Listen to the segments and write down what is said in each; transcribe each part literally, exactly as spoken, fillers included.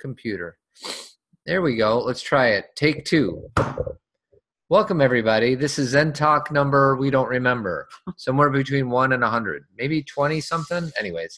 computer. There we go. Let's try it. Take two. Welcome, everybody. This is Zen Talk number we don't remember. Somewhere between one and a hundred, maybe twenty something. Anyways,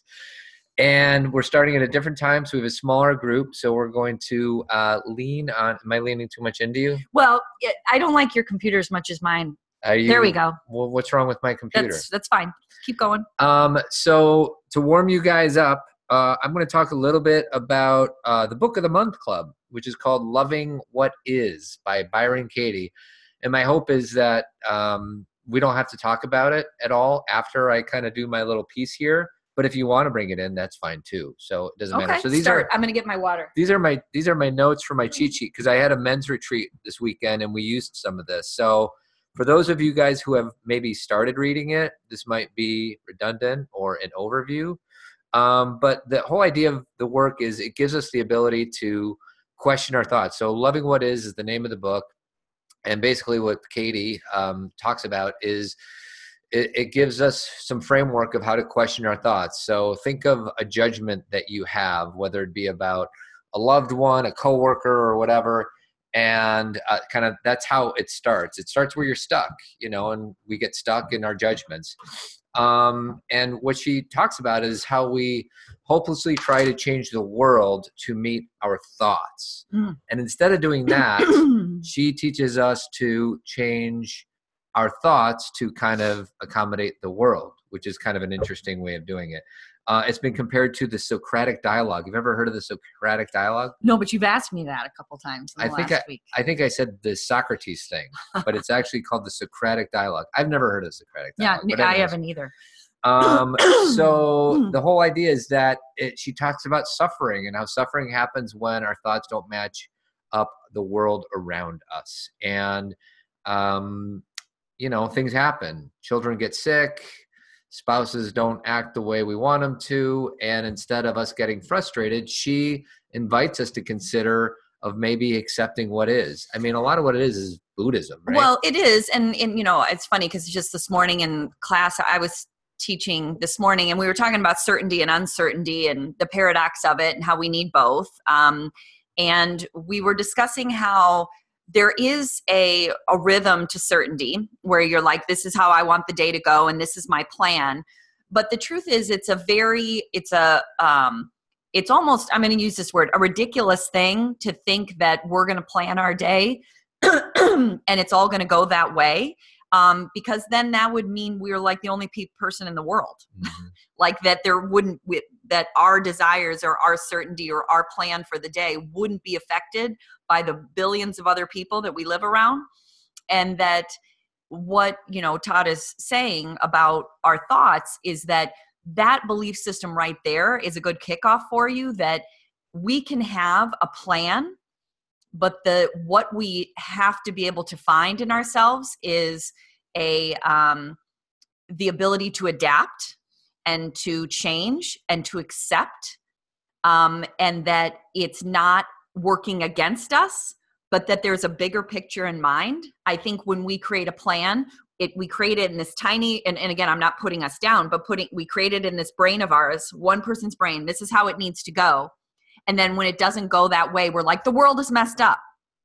and we're starting at a different time, so we have a smaller group. So we're going to uh, lean on. Am I leaning too much into you? Well, I don't like your computer as much as mine. Are you, there we go. Well, what's wrong with my computer? That's that's fine. Keep going. Um. So to warm you guys up, uh, I'm going to talk a little bit about uh, the Book of the Month Club, which is called Loving What Is by Byron Katie. And my hope is that um, we don't have to talk about it at all after I kind of do my little piece here. But if you want to bring it in, that's fine too. So it doesn't okay, matter. So these start. are I'm going to get my water. These are my these are my notes for my cheat sheet because I had a men's retreat this weekend and we used some of this. So for those of you guys who have maybe started reading it, this might be redundant or an overview. Um, but the whole idea of the work is it gives us the ability to question our thoughts. So Loving What Is is the name of the book. And basically what Katie um, talks about is it, it gives us some framework of how to question our thoughts. So think of a judgment that you have, whether it be about a loved one, a coworker, or whatever. And uh, kind of that's how it starts. It starts where you're stuck, you know, and we get stuck in our judgments. Um, and what she talks about is how we hopelessly try to change the world to meet our thoughts. Mm. And instead of doing that, she teaches us to change our thoughts to kind of accommodate the world, which is kind of an interesting way of doing it. Uh, it's been compared to the Socratic dialogue. You've ever heard of the Socratic dialogue? No, but you've asked me that a couple times in the I think last I, week. I think I said the Socrates thing, but it's actually called the Socratic dialogue. I've never heard of the Socratic dialogue. Yeah, but I haven't either. Um, so the whole idea is that it, she talks about suffering and how suffering happens when our thoughts don't match up the world around us. And, um, you know, things happen. Children get sick. Spouses don't act the way we want them to. And instead of us getting frustrated, she invites us to consider of maybe accepting what is. I mean, a lot of what it is is Buddhism, right? Well, it is. And, and you know, it's funny because just this morning in class, I was teaching this morning and we were talking about certainty and uncertainty and the paradox of it and how we need both. Um, and we were discussing how there is a, a rhythm to certainty where you're like, this is how I want the day to go and this is my plan. But the truth is it's a very, it's a, um, it's almost, I'm going to use this word, a ridiculous thing to think that we're going to plan our day and it's all going to go that way. Um, because then that would mean we're like the only pe- person in the world. Mm-hmm. Like that there wouldn't, we, that our desires or our certainty or our plan for the day wouldn't be affected by the billions of other people that we live around. And that what, you know, Todd is saying about our thoughts is that that belief system right there is a good kickoff for you, that we can have a plan, but the what we have to be able to find in ourselves is a um, the ability to adapt and to change and to accept, um, and that it's not working against us, but that there's a bigger picture in mind. I think when we create a plan, it we create it in this tiny, and, and again, I'm not putting us down, but putting we create it in this brain of ours, one person's brain. This is how it needs to go. And then when it doesn't go that way, we're like, the world is messed up.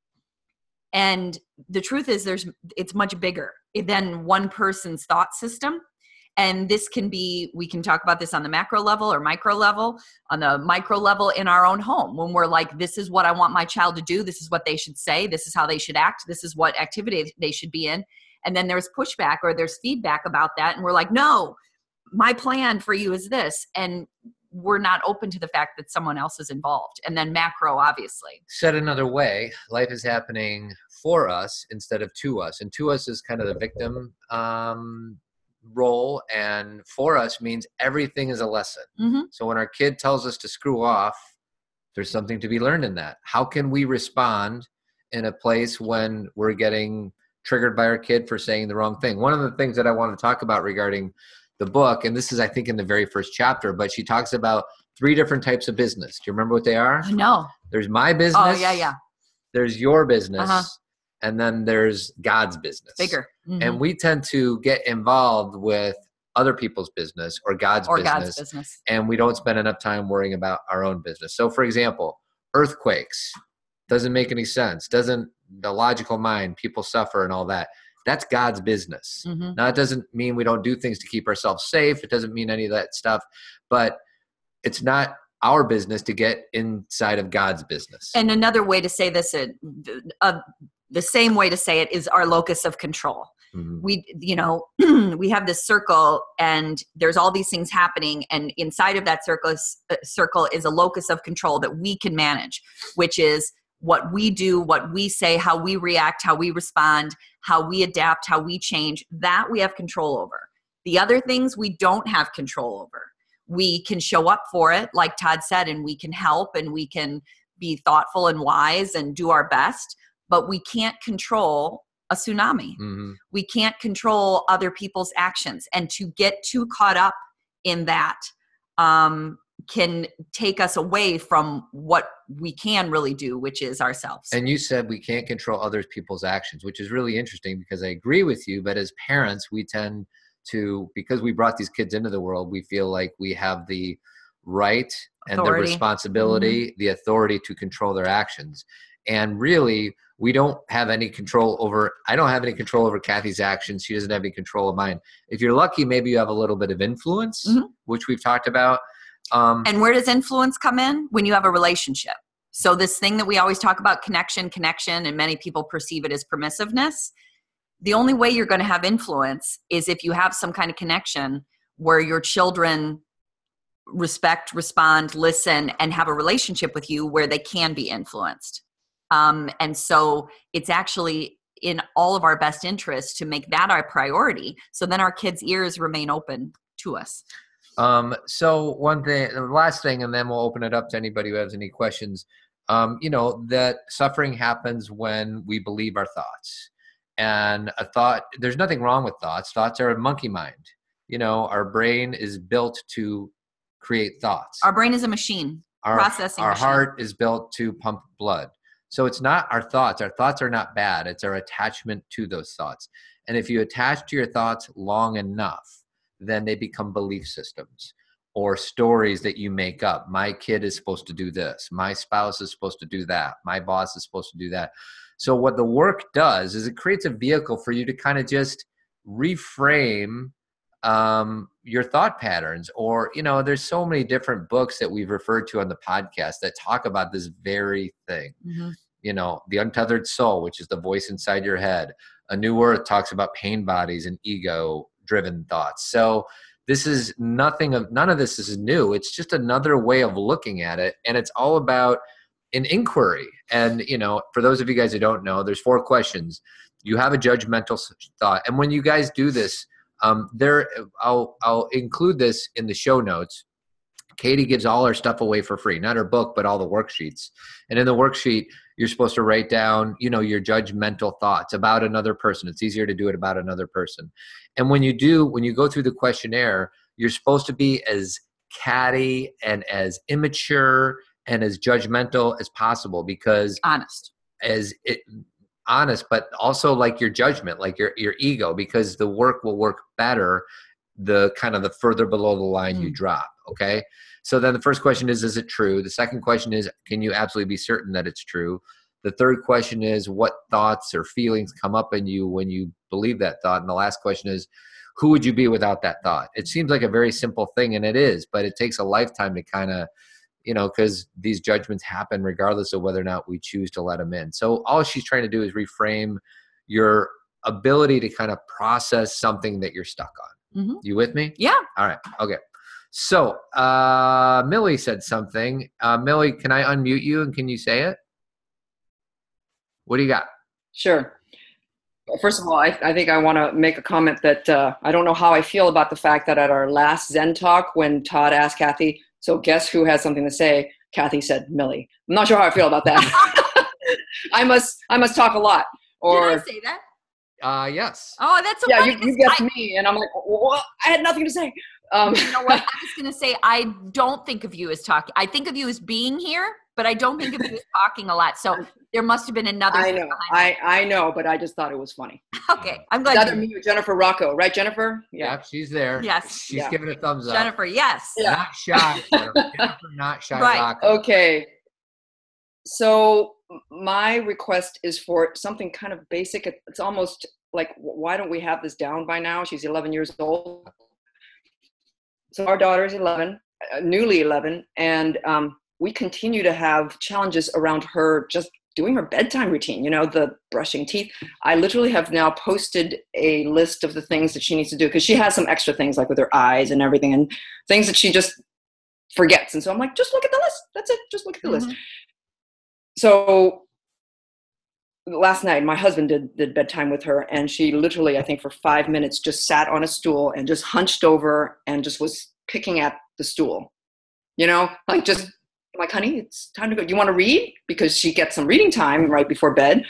And the truth is there's, it's much bigger than one person's thought system. And this can be, we can talk about this on the macro level or micro level, on the micro level in our own home. When we're like, this is what I want my child to do. This is what they should say. This is how they should act. This is what activity they should be in. And then there's pushback or there's feedback about that. And we're like, no, my plan for you is this. And we're not open to the fact that someone else is involved. And then macro, obviously. Said another way, life is happening for us instead of to us. And to us is kind of the victim um, role. And for us means everything is a lesson. Mm-hmm. So when our kid tells us to screw off, there's something to be learned in that. How can we respond in a place when we're getting triggered by our kid for saying the wrong thing? One of the things that I want to talk about regarding the book, and this is, I think, in the very first chapter, but she talks about three different types of business. Do you remember what they are? No. There's my business. Oh, yeah, yeah. There's your business. Uh-huh. And then there's God's business. Bigger. Mm-hmm. And we tend to get involved with other people's business or God's or business. God's business. And we don't spend enough time worrying about our own business. So, for example, earthquakes. Doesn't make any sense. Doesn't the logical mind, people suffer and all that. That's God's business. Mm-hmm. Now, it doesn't mean we don't do things to keep ourselves safe. It doesn't mean any of that stuff, but it's not our business to get inside of God's business. And another way to say this, uh, uh, the same way to say it is our locus of control. Mm-hmm. We, you know, we have this circle and there's all these things happening. And inside of that circle is, uh, circle is a locus of control that we can manage, which is what we do, what we say, how we react, how we respond, how we adapt, how we change. That we have control over. The other things we don't have control over. We can show up for it, like Todd said, and we can help and we can be thoughtful and wise and do our best, but we can't control a tsunami. Mm-hmm. We can't control other people's actions. And to get too caught up in that um, can take us away from what we can really do, which is ourselves. And you said we can't control other people's actions, which is really interesting because I agree with you, but as parents, we tend to, because we brought these kids into the world, we feel like we have the right and Authority. the responsibility, mm-hmm. the authority to control their actions. And really, we don't have any control over, I don't have any control over Kathy's actions. She doesn't have any control of mine. If you're lucky, maybe you have a little bit of influence, mm-hmm. which we've talked about. Um, and where does influence come in? When you have a relationship. So this thing that we always talk about, connection, connection, and many people perceive it as permissiveness. The only way you're going to have influence is if you have some kind of connection where your children respect, respond, listen, and have a relationship with you where they can be influenced. Um, and so it's actually in all of our best interests to make that our priority. So then our kids' ears remain open to us. Um, so one thing, the last thing, and then we'll open it up to anybody who has any questions. Um, you know, that suffering happens when we believe our thoughts. And a thought, there's nothing wrong with thoughts. Thoughts are a monkey mind. You know, our brain is built to create thoughts. Our brain is a machine, our, processing Our machine. heart is built to pump blood. So it's not our thoughts. Our thoughts are not bad. It's our attachment to those thoughts. And if you attach to your thoughts long enough, then they become belief systems or stories that you make up. My kid is supposed to do this. My spouse is supposed to do that. My boss is supposed to do that. So what the work does is it creates a vehicle for you to kind of just reframe um, your thought patterns. Or, you know, there's so many different books that we've referred to on the podcast that talk about this very thing. Mm-hmm. You know, The Untethered Soul, which is the voice inside your head. A New Earth talks about pain bodies and ego-driven thoughts. So this is nothing of, none of this is new. It's just another way of looking at it. And it's all about an inquiry. And, you know, for those of you guys who don't know, there's four questions. You have a judgmental thought. And when you guys do this, um, there, I'll, I'll include this in the show notes. Katie gives all her stuff away for free, not her book, but all the worksheets. And in the worksheet, you're supposed to write down, you know, your judgmental thoughts about another person. It's easier to do it about another person. And when you do, when you go through the questionnaire, you're supposed to be as catty and as immature and as judgmental as possible, because honest, as it honest, but also like your judgment, like your, your ego, because the work will work better the kind of the further below the line mm. you drop. Okay. So then the first question is, is it true? The second question is, can you absolutely be certain that it's true? The third question is, what thoughts or feelings come up in you when you believe that thought? And the last question is, who would you be without that thought? It seems like a very simple thing, and it is, but it takes a lifetime to kind of, you know, because these judgments happen regardless of whether or not we choose to let them in. So all she's trying to do is reframe your ability to kind of process something that you're stuck on. Mm-hmm. You with me? Yeah. All right. Okay. So uh, Millie said something. Uh, Millie, can I unmute you and can you say it? What do you got? Sure. First of all, I, I think I want to make a comment that uh, I don't know how I feel about the fact that at our last Zen talk, when Todd asked Kathy, so guess who has something to say? Kathy said, Millie. I'm not sure how I feel about that. I must I must talk a lot. Or, Did I say that? Uh, yes. Oh, that's so yeah, funny. you, you guessed I, me, and I'm like, what? I had nothing to say. Um, you know what? I was going to say, I don't think of you as talking. I think of you as being here, but I don't think of you as talking a lot. So there must have been another. I know, I, I know, but I just thought it was funny. Okay, I'm glad. That me with Jennifer Rocco, right, Jennifer? Yeah, yep, she's there. Yes, she's yeah. giving a thumbs up. Jennifer, yes. Yeah. Not shy. Jennifer, not shy. Right. Rocco. Okay. So my request is for something kind of basic. It's almost like, why don't we have this down by now? She's eleven years old. So our daughter is eleven, uh, newly eleven, and um, we continue to have challenges around her just doing her bedtime routine, you know, the brushing teeth. I literally have now posted a list of the things that she needs to do, because she has some extra things like with her eyes and everything, and things that she just forgets. And so I'm like, just look at the list. That's it. Just look at the mm-hmm. list. So last night, my husband did, did bedtime with her, and she literally, I think for five minutes, just sat on a stool and just hunched over and just was picking at the stool, you know, like just I'm like, honey, it's time to go. Do you want to read? Because she gets some reading time right before bed.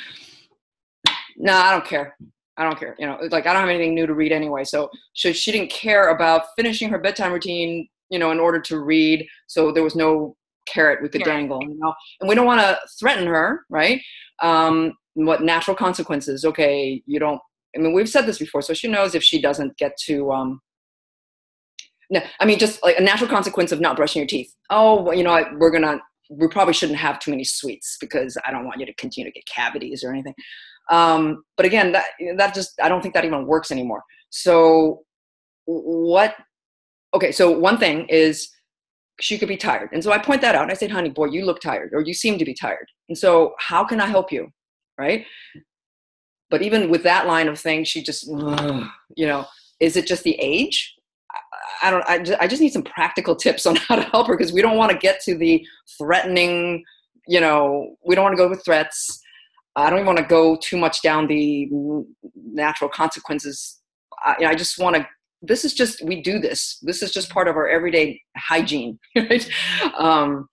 No, I don't care. I don't care. You know, like I don't have anything new to read anyway. So she, she didn't care about finishing her bedtime routine, you know, in order to read. So there was no carrot we could carrot. dangle, you know, and we don't want to threaten her, right? Um, what natural consequences? Okay, you don't, I mean, we've said this before, so she knows if she doesn't get to, um, no, I mean, just like a natural consequence of not brushing your teeth. Oh, well, you know, I, we're going to, we probably shouldn't have too many sweets because I don't want you to continue to get cavities or anything. Um, but again, that, that just, I don't think that even works anymore. So what, okay, so one thing is she could be tired. And so I point that out and I said, honey, boy, you look tired, or you seem to be tired. And so how can I help you? Right. But even with that line of things, she just, you know, is it just the age? I don't, I just, I just need some practical tips on how to help her, because we don't want to get to the threatening, you know, we don't want to go with threats. I don't even want to go too much down the natural consequences. I, I just want to, this is just, we do this. This is just part of our everyday hygiene, right? Um,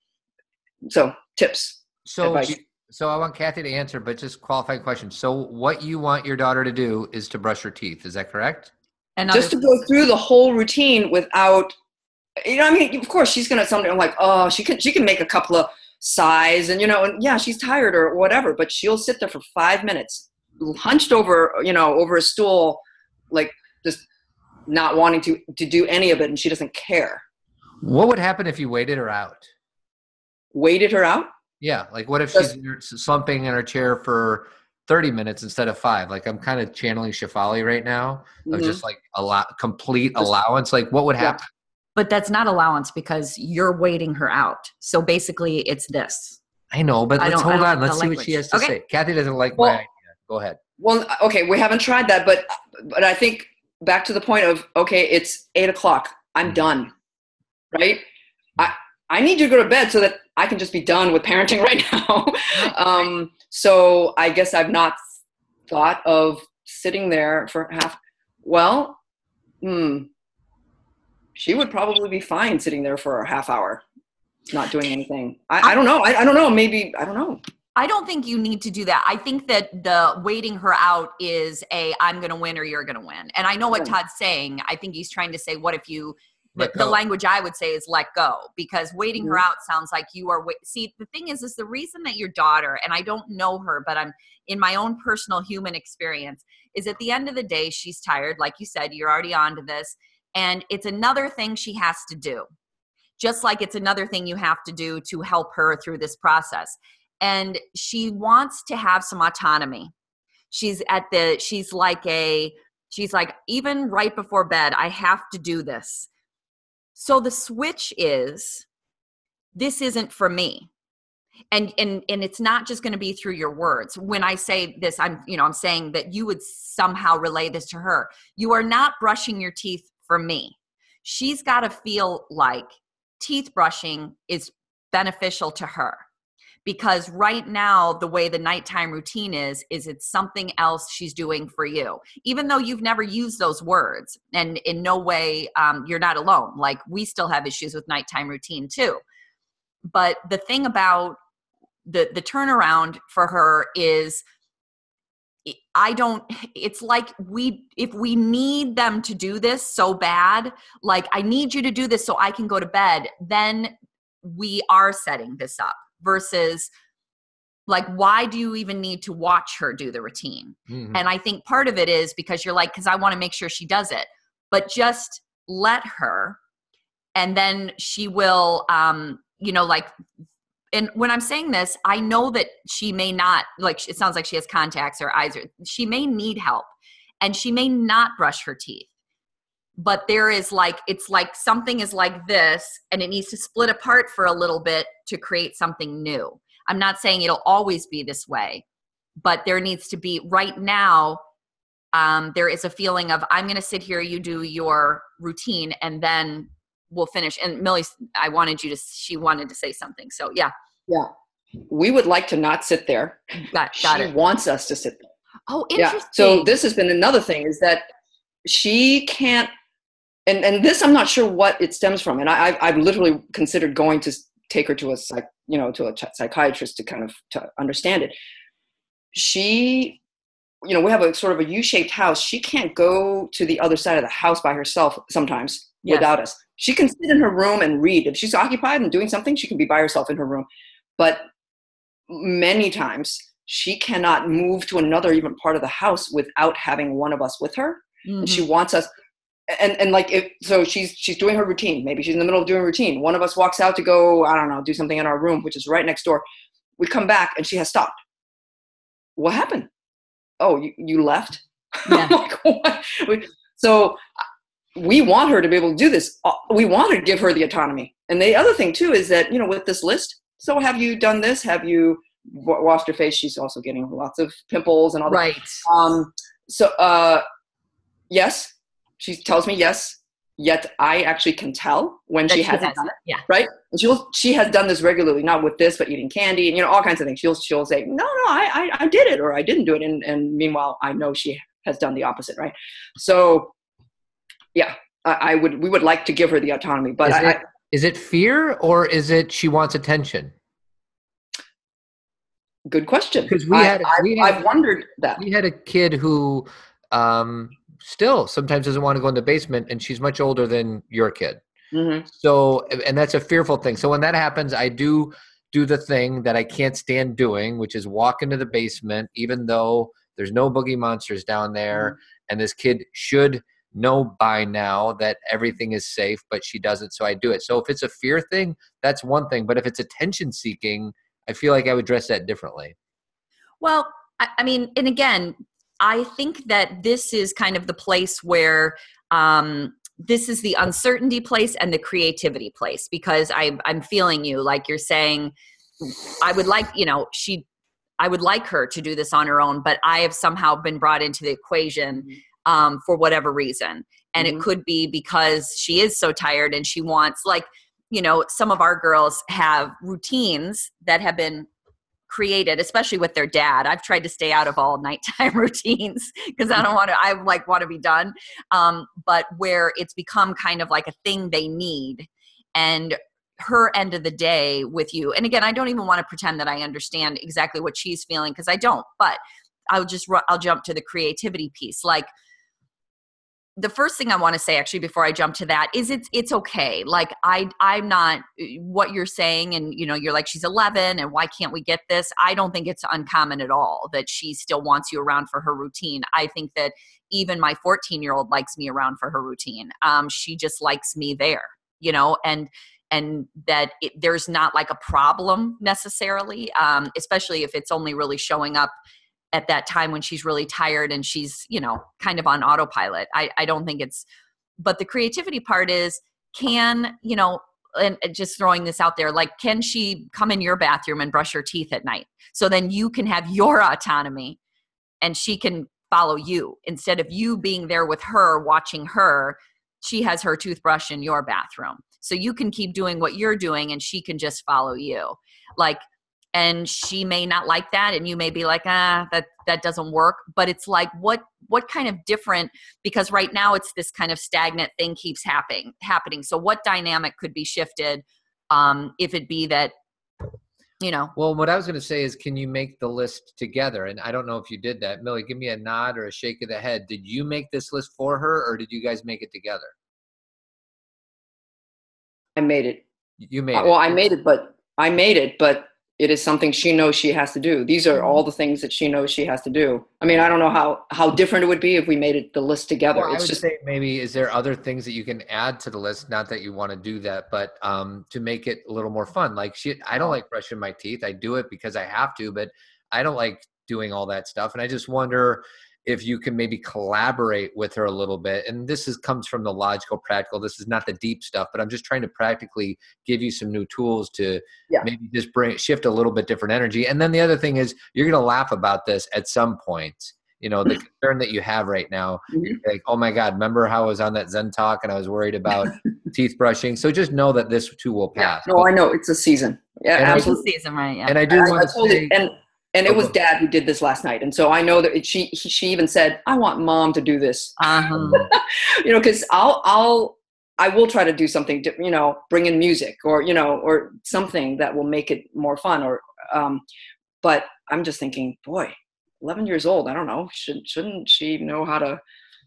so tips. So, advice. so I want Kathy to answer, but just qualifying question. So what you want your daughter to do is to brush her teeth. Is that correct? And just to go through the whole routine without, you know, I mean, of course she's going to, something like, oh, she can, she can make a couple of sighs and, you know, and yeah, she's tired or whatever, but she'll sit there for five minutes hunched over, you know, over a stool, like just not wanting to, to do any of it. And she doesn't care. What would happen if you waited her out? Waited her out? Yeah. Like what if just, she's slumping in her chair for thirty minutes instead of five? Like I'm kind of channeling Shefali right now of mm-hmm. just like a lot, complete just, allowance. Like what would happen? Yeah. But that's not allowance because you're waiting her out. So basically it's this. I know, but let's hold on. Like let's see language. What she has to okay. say. Kathy doesn't like well, my idea. Go ahead. Well, okay. We haven't tried that, but, but I think back to the point of, okay, it's eight o'clock. I'm mm-hmm. done. Right. I, I need you to go to bed so that I can just be done with parenting right now. um, so I guess I've not thought of sitting there for half. Well, hmm, she would probably be fine sitting there for a half hour, not doing anything. I, I don't know. I, I don't know. Maybe, I don't know. I don't think you need to do that. I think that the waiting her out is a, I'm going to win or you're going to win. And I know what Todd's saying. I think he's trying to say, what if you, The, the language I would say is let go, because waiting mm-hmm. her out sounds like you are wait- see the thing is is the reason that your daughter, and I don't know her, but I'm in my own personal human experience, is at the end of the day she's tired, like you said, you're already onto this, and it's another thing she has to do, just like it's another thing you have to do to help her through this process. And she wants to have some autonomy. She's at the she's like a she's like even right before bed, I have to do this. So the switch is, this isn't for me. And, and, and it's not just going to be through your words. When I say this, I'm, you know, I'm saying that you would somehow relay this to her. You are not brushing your teeth for me. She's got to feel like teeth brushing is beneficial to her. Because right now, the way the nighttime routine is, is it's something else she's doing for you. Even though you've never used those words, and in no way um, you're not alone. Like we still have issues with nighttime routine too. But the thing about the the turnaround for her is, I don't, it's like we, if we need them to do this so bad, like I need you to do this so I can go to bed, then we are setting this up. Versus like, why do you even need to watch her do the routine? Mm-hmm. And I think part of it is because you're like, because I want to make sure she does it, but just let her, and then she will, um, you know, like and when I'm saying this, I know that she may not, like, it sounds like she has contacts or eyes, or she may need help and she may not brush her teeth. But there is like, it's like something is like this and it needs to split apart for a little bit to create something new. I'm not saying it'll always be this way, but there needs to be right now, um, there is a feeling of, I'm going to sit here, you do your routine, and then we'll finish. And Millie, I wanted you to, she wanted to say something. So yeah. Yeah. We would like to not sit there. Got, got she it. wants us to sit there. Oh, interesting. Yeah. So this has been another thing, is that she can't, and, and this, I'm not sure what it stems from. And I, I've, I've literally considered going to take her to a psych, you know, to a psychiatrist to kind of to understand it. She, you know, we have a sort of a U-shaped house. She can't go to the other side of the house by herself sometimes yes. without us. She can sit in her room and read. If she's occupied and doing something, she can be by herself in her room. But many times she cannot move to another even part of the house without having one of us with her. Mm-hmm. And she wants us. And and like, if, so she's, she's doing her routine. Maybe she's in the middle of doing routine. One of us walks out to go, I don't know, do something in our room, which is right next door. We come back and she has stopped. What happened? Oh, you, you left? Yeah. Like, what? So we want her to be able to do this. We want to give her the autonomy. And the other thing too, is that, you know, with this list, so have you done this? Have you washed your face? She's also getting lots of pimples and all that. Right. Um, so, uh, yes. She tells me yes, yet I actually can tell when that she, she hasn't has done it. Yeah. Right? And she'll, she has done this regularly, not with this, but eating candy and, you know, all kinds of things. She'll, she'll say, no, no, I, I, I did it, or I didn't do it. And, and meanwhile, I know she has done the opposite. Right. So yeah, I, I would, we would like to give her the autonomy, but is, I, it, I, is it fear, or is it she wants attention? Good question. Because we had, I, we I, had I've wondered that. We had a kid who, um, still sometimes doesn't want to go in the basement, and she's much older than your kid. Mm-hmm. So, and that's a fearful thing. So when that happens, I do do the thing that I can't stand doing, which is walk into the basement, even though there's no boogie monsters down there. Mm-hmm. And this kid should know by now that everything is safe, but she doesn't. So I do it. So if it's a fear thing, that's one thing. But if it's attention seeking, I feel like I would address that differently. Well, I, I mean, and again, I think that this is kind of the place where um, this is the uncertainty place and the creativity place, because I, I'm feeling you, like you're saying, I would like, you know, she, I would like her to do this on her own, but I have somehow been brought into the equation um, for whatever reason. And mm-hmm. it could be because she is so tired and she wants, like, you know, some of our girls have routines that have been created, especially with their dad. I've tried to stay out of all nighttime routines because I don't want to, I like want to be done. Um, but where it's become kind of like a thing they need, and her end of the day with you. And again, I don't even want to pretend that I understand exactly what she's feeling, because I don't, but I'll just, I'll jump to the creativity piece. Like, the first thing I want to say, actually, before I jump to that, is it's it's okay. Like, I I'm not what you're saying, and you know, you're like, she's eleven, and why can't we get this? I don't think it's uncommon at all that she still wants you around for her routine. I think that even my fourteen year old likes me around for her routine. Um, she just likes me there, you know, and and that it, there's not like a problem necessarily, um, especially if it's only really showing up at that time when she's really tired and she's, you know, kind of on autopilot. I, I don't think it's, but the creativity part is, can, you know, and just throwing this out there, like, can she come in your bathroom and brush her teeth at night? So then you can have your autonomy and she can follow you, instead of you being there with her, watching her. She has her toothbrush in your bathroom. So you can keep doing what you're doing and she can just follow you. Like, and she may not like that, and you may be like, ah, that that doesn't work. But it's like, what what kind of different, because right now it's this kind of stagnant thing keeps happening happening. So what dynamic could be shifted um, if it be that, you know? Well, what I was going to say is, can you make the list together? And I don't know if you did that. Millie, give me a nod or a shake of the head. Did you make this list for her, or did you guys make it together? I made it. You made uh, it. Well, I made it, but I made it, but it is something she knows she has to do. These are all the things that she knows she has to do. I mean, I don't know how, how different it would be if we made it the list together. Well, it's I would just say maybe, is there other things that you can add to the list? Not that you want to do that, but um, to make it a little more fun. Like she, I don't like brushing my teeth. I do it because I have to, but I don't like doing all that stuff. And I just wonder if you can maybe collaborate with her a little bit. And this is comes from the logical, practical. This is not the deep stuff, but I'm just trying to practically give you some new tools to Yeah. maybe just bring shift a little bit different energy. And then the other thing is you're going to laugh about this at some point. You know, the concern that you have right now, Mhm. like, oh my God, remember how I was on that Zen talk and I was worried about teeth brushing. So just know that this too will yeah. pass. No, But- I know it's a season. Yeah, And I- It's a absolutely. season, right? Yeah. and I do I, I want to told say, it, and and it Oh, was go- Dad who did this last night, and so I know that it, she he, she even said, "I want Mom to do this," Uh-huh. you know, because I'll I'll I will try to do something, to, you know, bring in music or you know or something that will make it more fun. Or, um, but I'm just thinking, boy, eleven years old. I don't know. Should shouldn't she know how to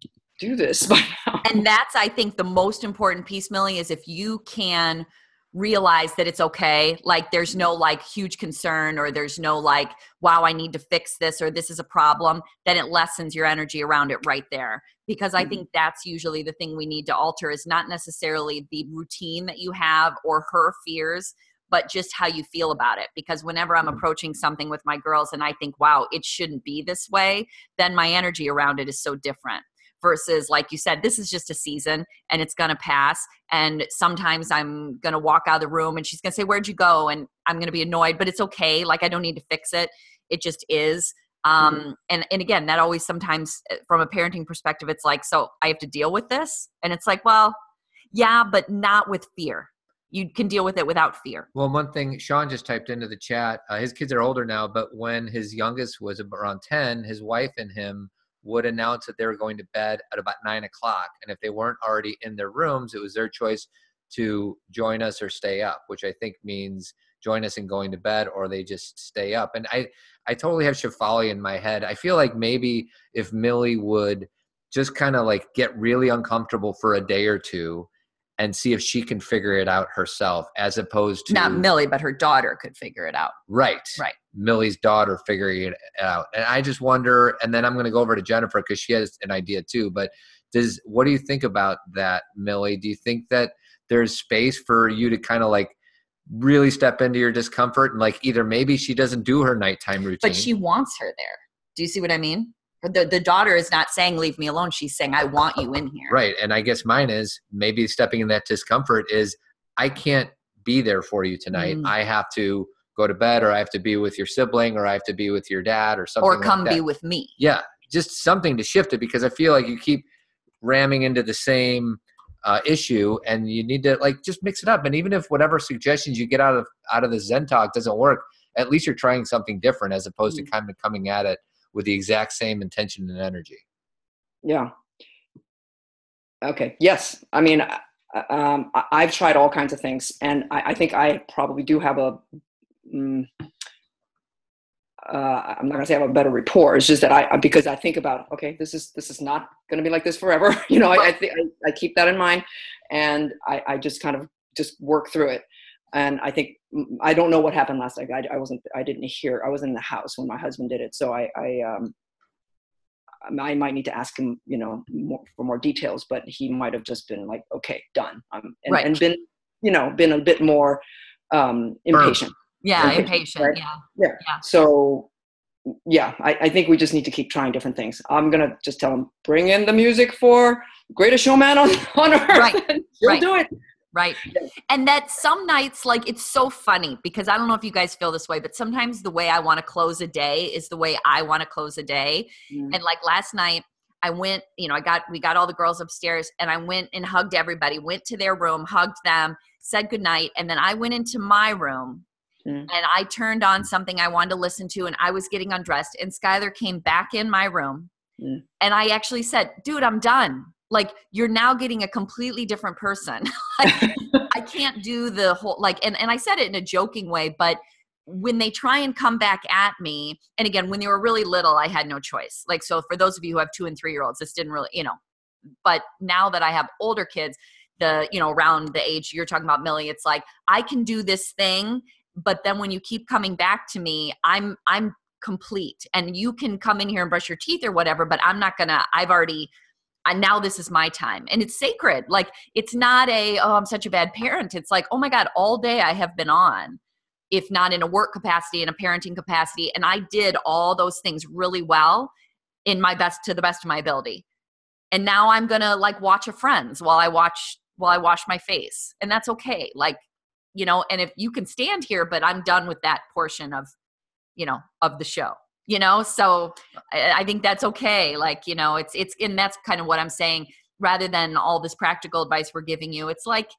do this by now? And that's, I think, the most important piece, Millie, is if you can realize that it's okay. Like there's no like huge concern, or there's no like, wow, I need to fix this, or this is a problem, then it lessens your energy around it right there. Because I think that's usually the thing we need to alter, is not necessarily the routine that you have or her fears, but just how you feel about it. Because whenever I'm approaching something with my girls and I think, wow, it shouldn't be this way, then my energy around it is so different. Versus, like you said, this is just a season and it's going to pass. And sometimes I'm going to walk out of the room and she's going to say, where'd you go? And I'm going to be annoyed, but it's okay. Like I don't need to fix it. It just is. Um, Mhm. and, and again, that always sometimes from a parenting perspective, it's like, so I have to deal with this. And it's like, well, yeah, but not with fear. You can deal with it without fear. well, one thing Sean just typed into the chat, uh, his kids are older now, but when his youngest was around ten, his wife and him would announce that they were going to bed at about nine o'clock. And if they weren't already in their rooms, it was their choice to join us or stay up, which I think means join us in going to bed, or they just stay up. And I, I totally have Shefali in my head. I feel like maybe if Millie would just kind of like get really uncomfortable for a day or two and see if she can figure it out herself, as opposed to Not Millie, but her daughter could figure it out. right, Right. Millie's daughter figuring it out. And I just wonder, and then I'm going to go over to Jennifer because she has an idea too, but does, what do you think about that, Millie? Do you think that there's space for you to kind of like really step into your discomfort, and like either maybe she doesn't do her nighttime routine, But she wants her there. Do you see what I mean? The, the daughter is not saying, leave me alone. She's saying, I want you in here. right? And I guess mine is maybe stepping in that discomfort is, I can't be there for you tonight. Mm. I have to go to bed, or I have to be with your sibling, or I have to be with your dad, or something Or come like that. be with me. Yeah, just something to shift it, because I feel like you keep ramming into the same uh, issue, and you need to like just mix it up. And even if whatever suggestions you get out of out of the Zen talk doesn't work, at least you're trying something different, as opposed Mm. to kind of coming at it with the exact same intention and energy. Yeah. Okay. Yes. I mean, I- um, I- I've tried all kinds of things, and I, I think I probably do have a. Mm, uh, I'm not gonna say I have a better rapport. It's just that I, because I think about, okay, this is this is not gonna be like this forever. You know, I I, think I I keep that in mind, and I, I just kind of just work through it. And I think I don't know what happened last night. I, I wasn't. I didn't hear. I was in the house when my husband did it, so I I um. I might need to ask him, you know, more, for more details, but he might have just been like, okay, done. Um, and, Right. and been, you know, been a bit more um, impatient. Yeah, Okay, impatient. right. Yeah. Yeah. Yeah. So, yeah, I, I think we just need to keep trying different things. I'm going to just tell him, bring in the music for Greatest Showman on, on Earth. Right, He'll right. do it. Right. Yeah. And that some nights, like, it's so funny because I don't know if you guys feel this way, but sometimes the way I want to close a day is the way I want to close a day. Mm. And like last night, I went, you know, I got, we got all the girls upstairs and I went and hugged everybody, went to their room, hugged them, said goodnight. And then I went into my room Mm. and I turned on something I wanted to listen to and I was getting undressed and Skylar came back in my room Mm. and I actually said, dude, I'm done. Like, you're now getting a completely different person. Like, I can't do the whole, like, and, and I said it in a joking way, but when they try and come back at me, and again, when they were really little, I had no choice. Like, so for those of you who have two and three year olds, this didn't really, you know, but now that I have older kids, the, you know, around the age you're talking about, Millie, it's like, I can do this thing But then when you keep coming back to me, I'm, I'm complete, and you can come in here and brush your teeth or whatever, but I'm not gonna, I've already, I, now this is my time, and it's sacred. Like, it's not a, oh, I'm such a bad parent. It's like, oh my God, all day I have been on, if not in a work capacity, in a parenting capacity. And I did all those things really well in my best, to the best of my ability. And now I'm going to like watch a Friends while I watch, while I wash my face. And that's okay. Like, you know, and if you can stand here, but I'm done with that portion of, you know, of the show, you know? So I, I think that's okay. Like, you know, it's, it's, and that's kind of what I'm saying, rather than all this practical advice we're giving you. It's like,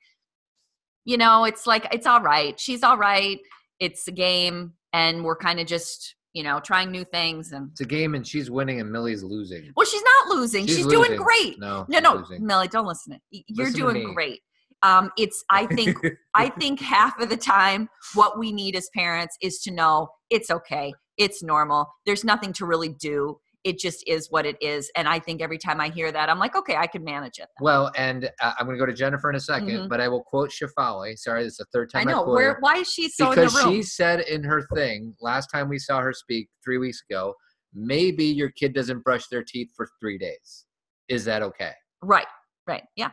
you know, it's like, it's all right. She's all right. It's a game, and we're kind of just, you know, trying new things. And it's a game, and she's winning and Millie's losing. Well, she's not losing. She's, she's losing. Doing great. No, no, no, losing. Millie, don't listen. You're listen doing great. Um, it's, I think, I think half of the time what we need as parents is to know it's okay. It's normal. There's nothing to really do. It just is what it is. And I think every time I hear that, I'm like, okay, I can manage it. Well, and uh, I'm going to go to Jennifer in a second, mm-hmm. but I will quote Shefali. Sorry, this is the third time I know. I quoted Where, why is she so because in the room? She said in her thing, last time we saw her speak three weeks ago, maybe your kid doesn't brush their teeth for three days. Is that okay? Right, right, yeah.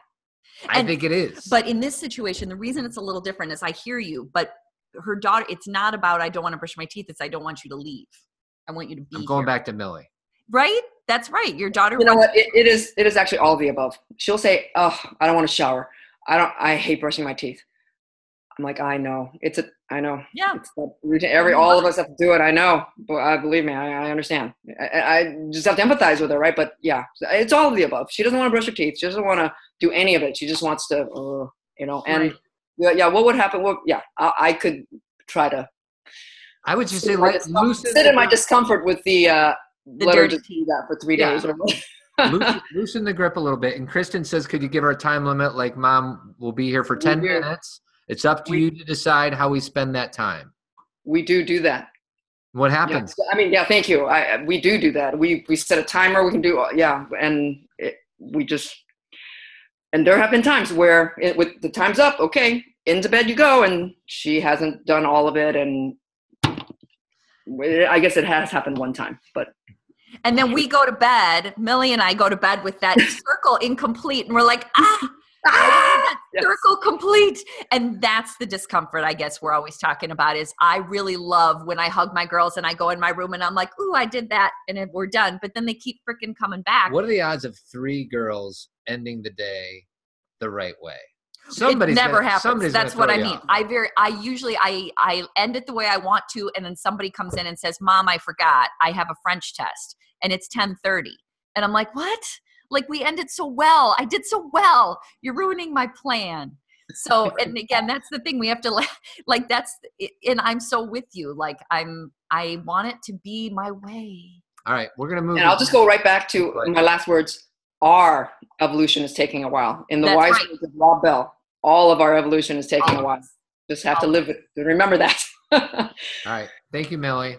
I and, think it is. But in this situation, the reason it's a little different is I hear you, but her daughter, it's not about I don't want to brush my teeth. It's I don't want you to leave. I want you to be I'm going here. back to Millie. Right? That's right. Your daughter. You know what? It, it is. It is actually all of the above. She'll say, "Oh, I don't want to shower. I don't. I hate brushing my teeth." I'm like, I know. It's a. I know. Yeah. It's the, every all of us have to do it. I know. But I believe me. I, I understand. I, I just have to empathize with her, right? But yeah, it's all of the above. She doesn't want to brush her teeth. She doesn't want to do any of it. She just wants to, uh, you know. And right. yeah, yeah. What would happen? Well, yeah, I, I could try to. I would just say, let loosen. Sit in my discomfort with the. Uh, The let her dirty just do that for three days. Yeah. Or loosen, loosen the grip a little bit. And Kristen says, could you give her a time limit? Like, Mom will be here for ten we minutes. It's up to we, you to decide how we spend that time. We do do that. What happens? Yeah. I mean, yeah, thank you. I, we do do that. We we set a timer. We can do, yeah. And it, we just, and there have been times where it, with the time's up, okay, into bed you go. And she hasn't done all of it. And I guess it has happened one time, but. And then we go to bed, Millie and I go to bed with that circle incomplete. And we're like, ah, ah that yes. circle complete. And that's the discomfort, I guess, we're always talking about is I really love when I hug my girls and I go in my room and I'm like, ooh, I did that. And we're done. But then they keep freaking coming back. What are the odds of three girls ending the day the right way? Somebody's it never gonna, happens. That's what I mean. Off. I very, I usually, I, I end it the way I want to. And then somebody comes in and says, Mom, I forgot. I have a French test and it's ten thirty. And I'm like, what? Like we ended so well. I did so well. You're ruining my plan. So, and again, that's the thing we have to like, like that's, and I'm so with you. Like I'm, I want it to be my way. All right. We're going to move. And I'll just go right back to my last words. Our evolution is taking a while. In the that's wise right. words of Rob Bell, all of our evolution is taking oh. a while. Just have oh. to live with it. Remember that. All right. Thank you, Millie.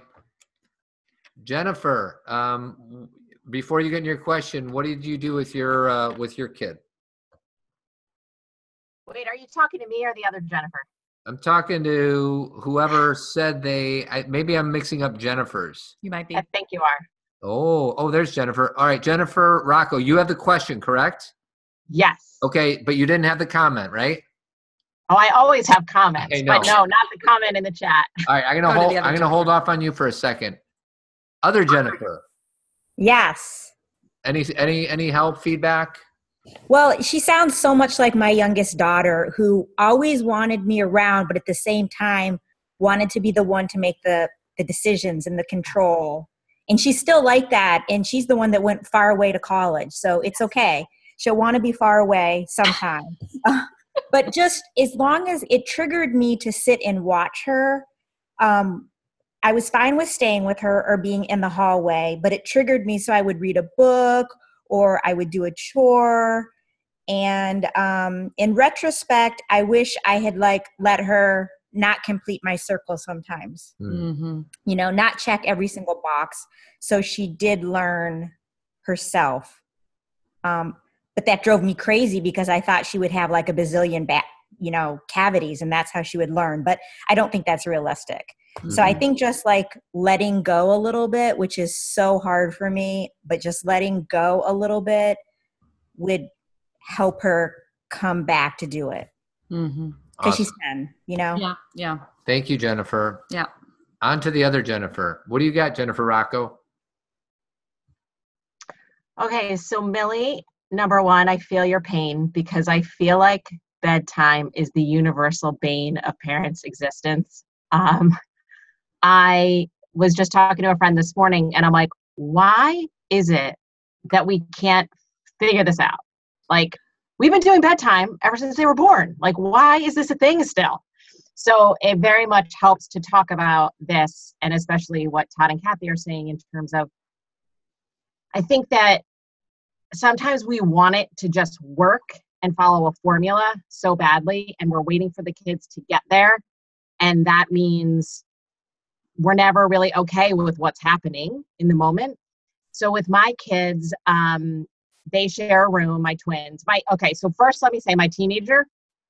Jennifer, um, before you get in your question, what did you do with your uh, with your kid? Wait, are you talking to me or the other Jennifer? I'm talking to whoever said they. I, maybe I'm mixing up Jennifers. You might be. I think you are. Oh, oh, there's Jennifer. All right, Jennifer Rocco, you have the question, correct? Yes. Okay, but you didn't have the comment, right? Oh, I always have comments, okay, no. but no, not the comment in the chat. All right, I'm gonna Go hold. to I'm gonna hold off on you for a second. Other Jennifer. Yes. Any any any help, feedback? Well, she sounds so much like my youngest daughter, who always wanted me around, but at the same time wanted to be the one to make the the decisions and the control. And she's still like that, and she's the one that went far away to college, so it's okay. She'll want to be far away sometime. uh, but just as long as it triggered me to sit and watch her, um, I was fine with staying with her or being in the hallway, but it triggered me so I would read a book or I would do a chore. And um, in retrospect, I wish I had like let her not complete my circle sometimes, mm-hmm. you know, not check every single box. So she did learn herself. Um, but that drove me crazy because I thought she would have like a bazillion ba- you know, cavities, and that's how she would learn. But I don't think that's realistic. Mm-hmm. So I think just like letting go a little bit, which is so hard for me, but just letting go a little bit would help her come back to do it. Mm-hmm. Because Awesome. she's ten, you know? Yeah. Yeah. Thank you, Jennifer. Yeah. On to the other Jennifer. What do you got, Jennifer Rocco? Okay, so Millie, number one, I feel your pain because I feel like bedtime is the universal bane of parents' existence. Um, I was just talking to a friend this morning and I'm like, why is it that we can't figure this out? Like, we've been doing bedtime ever since they were born. Like, why is this a thing still? So it very much helps to talk about this, and especially what Todd and Kathy are saying in terms of, I think that sometimes we want it to just work and follow a formula so badly, and we're waiting for the kids to get there. And that means we're never really okay with what's happening in the moment. So with my kids, um, they share a room, my twins. My Okay, so first let me say my teenager,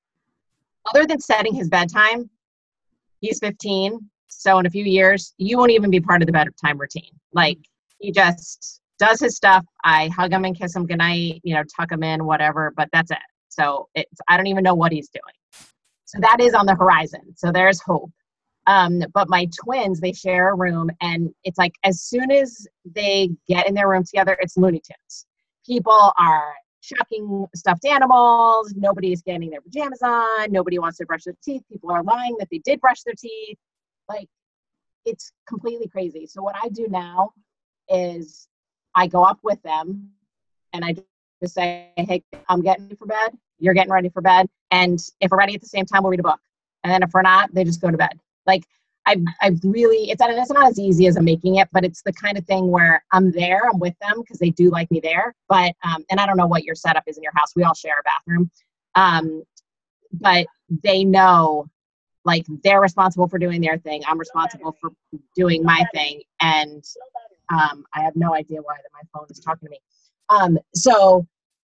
other than setting his bedtime, he's fifteen. So in a few years, you won't even be part of the bedtime routine. Like, he just does his stuff. I hug him and kiss him goodnight, you know, tuck him in, whatever, but that's it. So it's, I don't even know what he's doing. So that is on the horizon. So there's hope. Um, but my twins, they share a room, and it's like as soon as they get in their room together, it's Looney Tunes. People are chucking stuffed animals. Nobody's getting their pajamas on. Nobody wants to brush their teeth. People are lying that they did brush their teeth. Like, it's completely crazy. So what I do now is I go up with them and I just say, hey, I'm getting ready for bed. You're getting ready for bed. And if we're ready at the same time, we'll read a book. And then if we're not, they just go to bed. Like, I've, I've really, it's, it's not as easy as I'm making it, but it's the kind of thing where I'm there, I'm with them because they do like me there. But, um, and I don't know what your setup is in your house. We all share a bathroom. Um, but they know, like, they're responsible for doing their thing. I'm responsible for doing my thing. And um, I have no idea why that my phone is talking to me. Um, so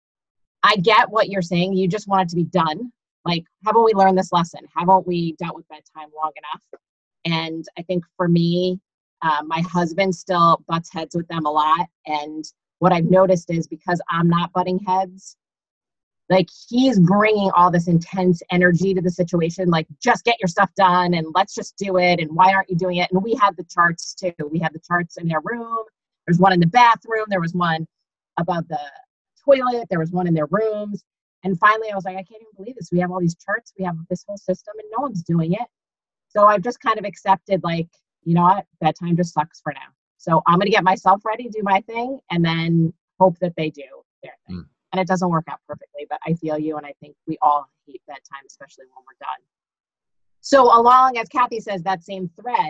I get what you're saying. You just want it to be done. Like, haven't we learned this lesson? Haven't we dealt with bedtime long enough? And I think for me, uh, my husband still butts heads with them a lot. And what I've noticed is because I'm not butting heads, like, he's bringing all this intense energy to the situation. Like, just get your stuff done and let's just do it. And why aren't you doing it? And we had the charts too. We had the charts in their room. There's one in the bathroom. There was one about the toilet. There was one in their rooms. And finally, I was like, I can't even believe this. We have all these charts. We have this whole system and no one's doing it. So I've just kind of accepted, like, you know what, bedtime just sucks for now. So I'm going to get myself ready, do my thing, and then hope that they do their thing. Mm. And it doesn't work out perfectly, but I feel you, and I think we all hate bedtime, especially when we're done. So along, as Kathy says, that same thread,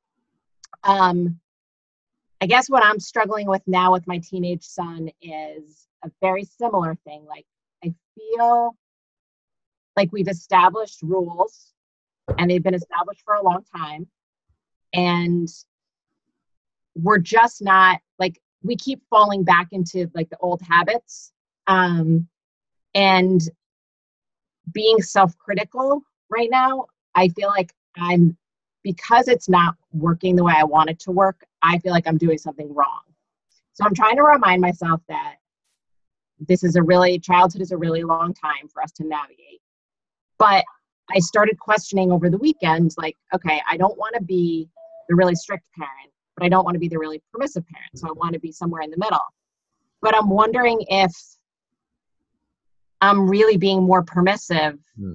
um, I guess what I'm struggling with now with my teenage son is a very similar thing. Like, I feel like we've established rules, and they've been established for a long time. And we're just not, like, we keep falling back into, like, the old habits. Um, and being self-critical right now, I feel like I'm, because it's not working the way I want it to work, I feel like I'm doing something wrong. So I'm trying to remind myself that this is a really, childhood is a really long time for us to navigate. But I started questioning over the weekend, like, okay, I don't want to be the really strict parent, but I don't want to be the really permissive parent. So I want to be somewhere in the middle. But I'm wondering if I'm really being more permissive. Mm.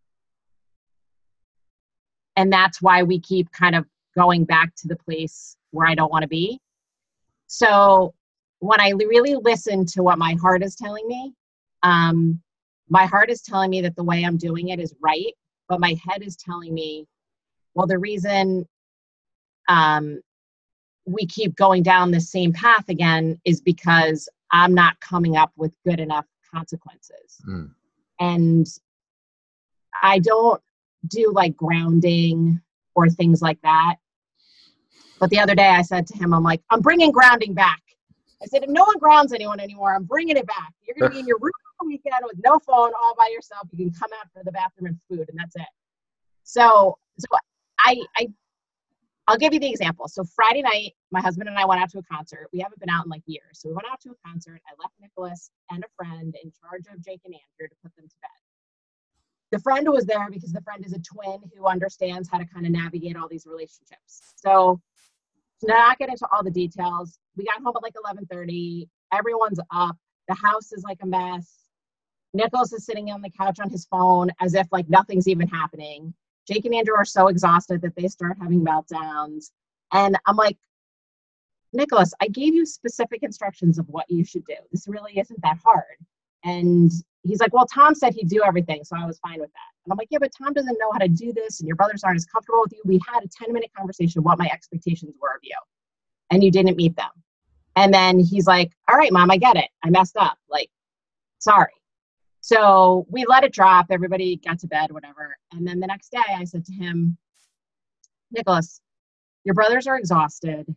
And that's why we keep kind of going back to the place where I don't want to be. So when I really listen to what my heart is telling me, um, my heart is telling me that the way I'm doing it is right, but my head is telling me, well, the reason um, we keep going down the same path again is because I'm not coming up with good enough consequences. Mm. And I don't do like grounding or things like that. But the other day I said to him, I'm like, I'm bringing grounding back. I said, no one grounds anyone anymore. I'm bringing it back. You're going to be in your room for the weekend with no phone, all by yourself. You can come out for the bathroom and food, and that's it. So, so I, I, I'll give you the example. So Friday night, my husband and I went out to a concert. We haven't been out in like years. So we went out to a concert. I left Nicholas and a friend in charge of Jake and Andrew to put them to bed. The friend was there because the friend is a twin who understands how to kind of navigate all these relationships. So to not get into all the details, we got home at like eleven thirty. Everyone's up. The house is like a mess. Nicholas is sitting on the couch on his phone as if like nothing's even happening. Jake and Andrew are so exhausted that they start having meltdowns. And I'm like, Nicholas, I gave you specific instructions of what you should do. This really isn't that hard. And he's like, well, Tom said he'd do everything, so I was fine with that. And I'm like, yeah, but Tom doesn't know how to do this, and your brothers aren't as comfortable with you. We had a ten-minute conversation of what my expectations were of you, and you didn't meet them. And then he's like, all right, Mom, I get it. I messed up. Like, sorry. So we let it drop. Everybody got to bed, whatever. And then the next day I said to him, Nicholas, your brothers are exhausted,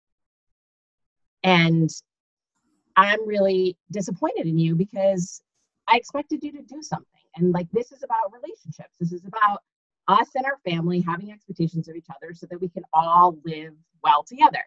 and I'm really disappointed in you because I expected you to do something. And like, this is about relationships. This is about us and our family having expectations of each other so that we can all live well together.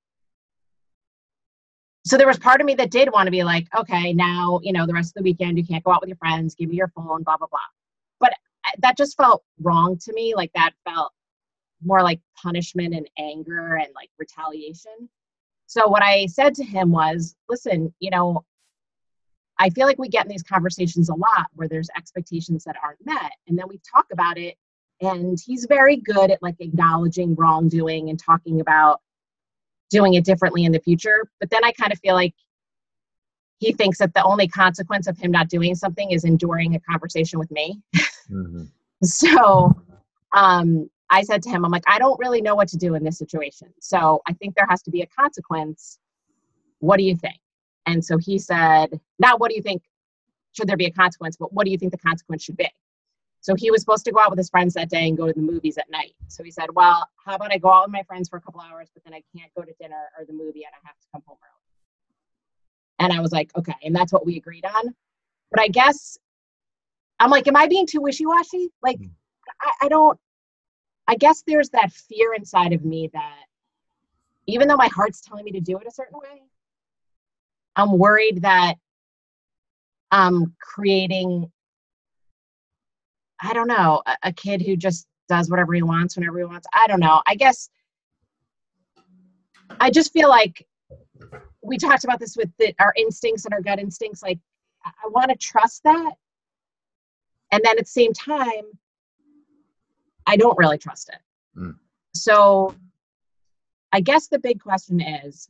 So there was part of me that did want to be like, okay, now, you know, the rest of the weekend, you can't go out with your friends, give me your phone, blah, blah, blah. But that just felt wrong to me. Like that felt more like punishment and anger and like retaliation. So what I said to him was, listen, you know, I feel like we get in these conversations a lot where there's expectations that aren't met. And then we talk about it, and he's very good at like acknowledging wrongdoing and talking about doing it differently in the future. But then I kind of feel like he thinks that the only consequence of him not doing something is enduring a conversation with me. Mm-hmm. So um, I said to him, I'm like, I don't really know what to do in this situation. So I think there has to be a consequence. What do you think? And so he said, not what do you think, should there be a consequence, but what do you think the consequence should be? So he was supposed to go out with his friends that day and go to the movies at night. So he said, well, how about I go out with my friends for a couple hours, but then I can't go to dinner or the movie and I have to come home early. And I was like, okay. And that's what we agreed on. But I guess, I'm like, am I being too wishy-washy? Like, I, I don't, I guess there's that fear inside of me that even though my heart's telling me to do it a certain way, I'm worried that I'm creating, I don't know, a, a kid who just does whatever he wants whenever he wants. I don't know. I guess I just feel like we talked about this with the, our instincts and our gut instincts. Like, I, I want to trust that. And then at the same time, I don't really trust it. Mm. So I guess the big question is,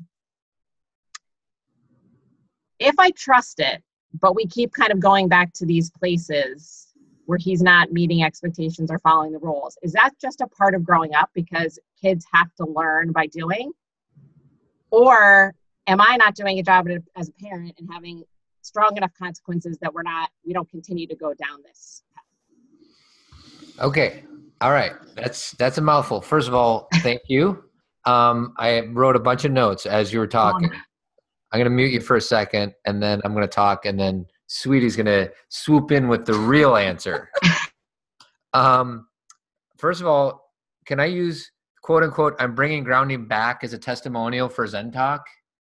if I trust it, but we keep kind of going back to these places where he's not meeting expectations or following the rules, is that just a part of growing up because kids have to learn by doing? Or am I not doing a job as a parent and having strong enough consequences that we're not, we don't continue to go down this path? Okay. All right. That's, that's a mouthful. First of all, thank you. Um, I wrote a bunch of notes as you were talking. Um, I'm going to mute you for a second, and then I'm going to talk, and then Sweetie's going to swoop in with the real answer. um, first of all, can I use, quote unquote, I'm bringing grounding back as a testimonial for Zen Talk?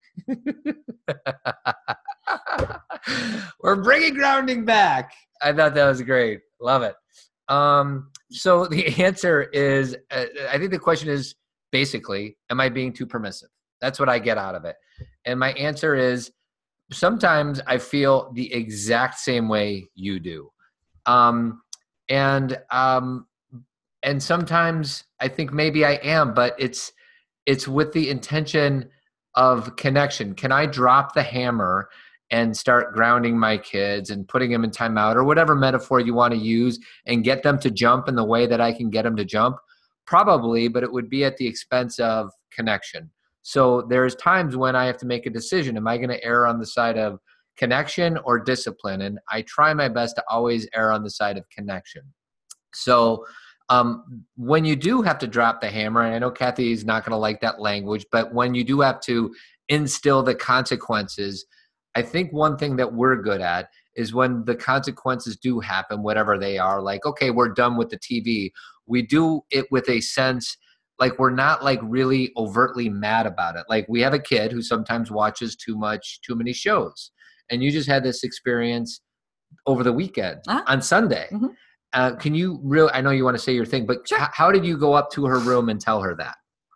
We're bringing grounding back. I thought that was great. Love it. Um, so the answer is, uh, I think the question is basically, am I being too permissive? That's what I get out of it. And my answer is, sometimes I feel the exact same way you do. Um, and, um, and sometimes I think maybe I am, but it's, it's with the intention of connection. Can I drop the hammer and start grounding my kids and putting them in timeout or whatever metaphor you want to use and get them to jump in the way that I can get them to jump? Probably, but it would be at the expense of connection. So there's times when I have to make a decision. Am I going to err on the side of connection or discipline? And I try my best to always err on the side of connection. So um, when you do have to drop the hammer, and I know Kathy's not going to like that language, but when you do have to instill the consequences. I think one thing that we're good at is when the consequences do happen, whatever they are, like, okay, we're done with the T V. We do it with a sense, like we're not like really overtly mad about it. Like we have a kid who sometimes watches too much, too many shows. And you just had this experience over the weekend huh? on Sunday. Mm-hmm. Uh, can you really, I know you want to say your thing, but Sure. h- how did you go up to her room and tell her that?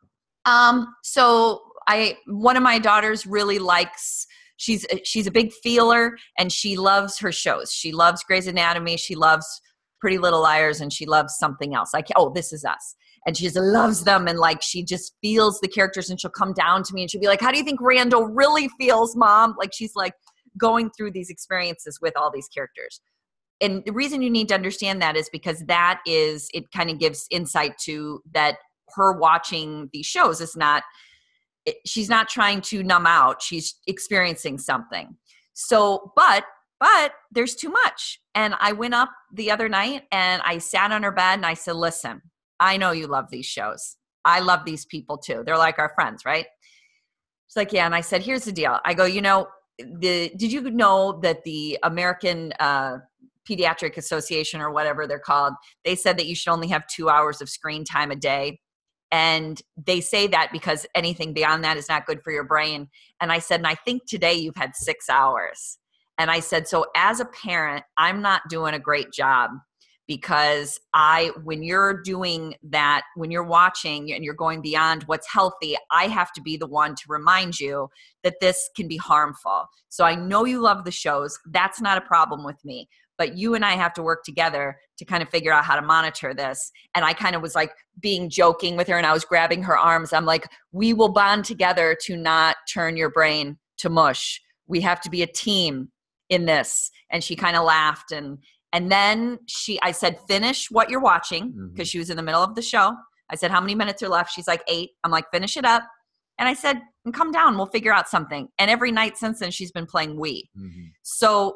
Um, so I, one of my daughters really likes, she's, she's a big feeler and she loves her shows. She loves Grey's Anatomy. She loves Pretty Little Liars and she loves something else. Like, oh, This Is Us. And she just loves them. And like, she just feels the characters and she'll come down to me and she'll be like, how do you think Randall really feels, Mom? Like she's like going through these experiences with all these characters. And the reason you need to understand that is because that is, it kind of gives insight to that her watching these shows is not, it, she's not trying to numb out. She's experiencing something. So, but, but there's too much. And I went up the other night and I sat on her bed and I said, listen, I know you love these shows. I love these people too. They're like our friends, right? She's like, yeah. And I said, here's the deal. I go, you know, the, did you know that the American, uh, Pediatric Association or whatever they're called, they said that you should only have two hours of screen time a day. And they say that because anything beyond that is not good for your brain. And I said, and I think today you've had six hours. And I said, so as a parent, I'm not doing a great job because I, when you're doing that, when you're watching and you're going beyond what's healthy, I have to be the one to remind you that this can be harmful. So I know you love the shows. That's not a problem with me. But you and I have to work together to kind of figure out how to monitor this. And I kind of was like being joking with her and I was grabbing her arms. I'm like, we will bond together to not turn your brain to mush. We have to be a team in this. And she kind of laughed. And, and then she, I said, finish what you're watching because mm-hmm. she was in the middle of the show. I said, how many minutes are left? She's like eight. I'm like, finish it up. And I said, and come down, we'll figure out something. And every night since then, she's been playing Wii. Mm-hmm. So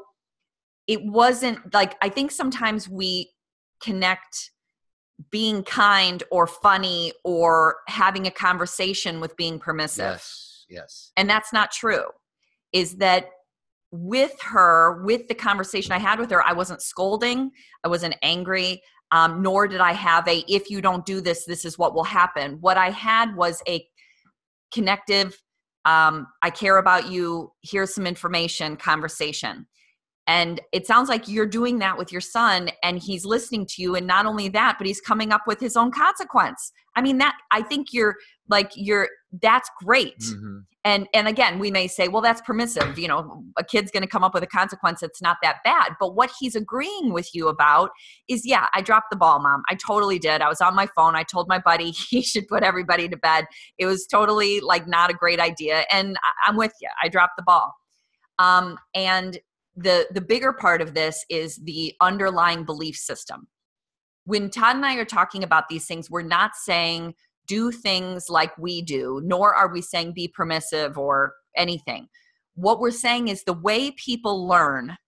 it wasn't like, I think sometimes we connect being kind or funny or having a conversation with being permissive. Yes, yes. And that's not true. Is that with her, with the conversation I had with her, I wasn't scolding, I wasn't angry, um, nor did I have a, if you don't do this, this is what will happen. What I had was a connective, um, I care about you, here's some information, conversation. And it sounds like you're doing that with your son and he's listening to you. And not only that, but he's coming up with his own consequence. I mean, that, I think you're like, you're, that's great. Mm-hmm. And, and again, we may say, well, that's permissive. You know, a kid's going to come up with a consequence that's not that bad. But what he's agreeing with you about is, yeah, I dropped the ball, Mom. I totally did. I was on my phone. I told my buddy he should put everybody to bed. It was totally like not a great idea. And I, I'm with you. I dropped the ball. Um, and The the bigger part of this is the underlying belief system. When Todd and I are talking about these things, we're not saying do things like we do, nor are we saying be permissive or anything. What we're saying is the way people learn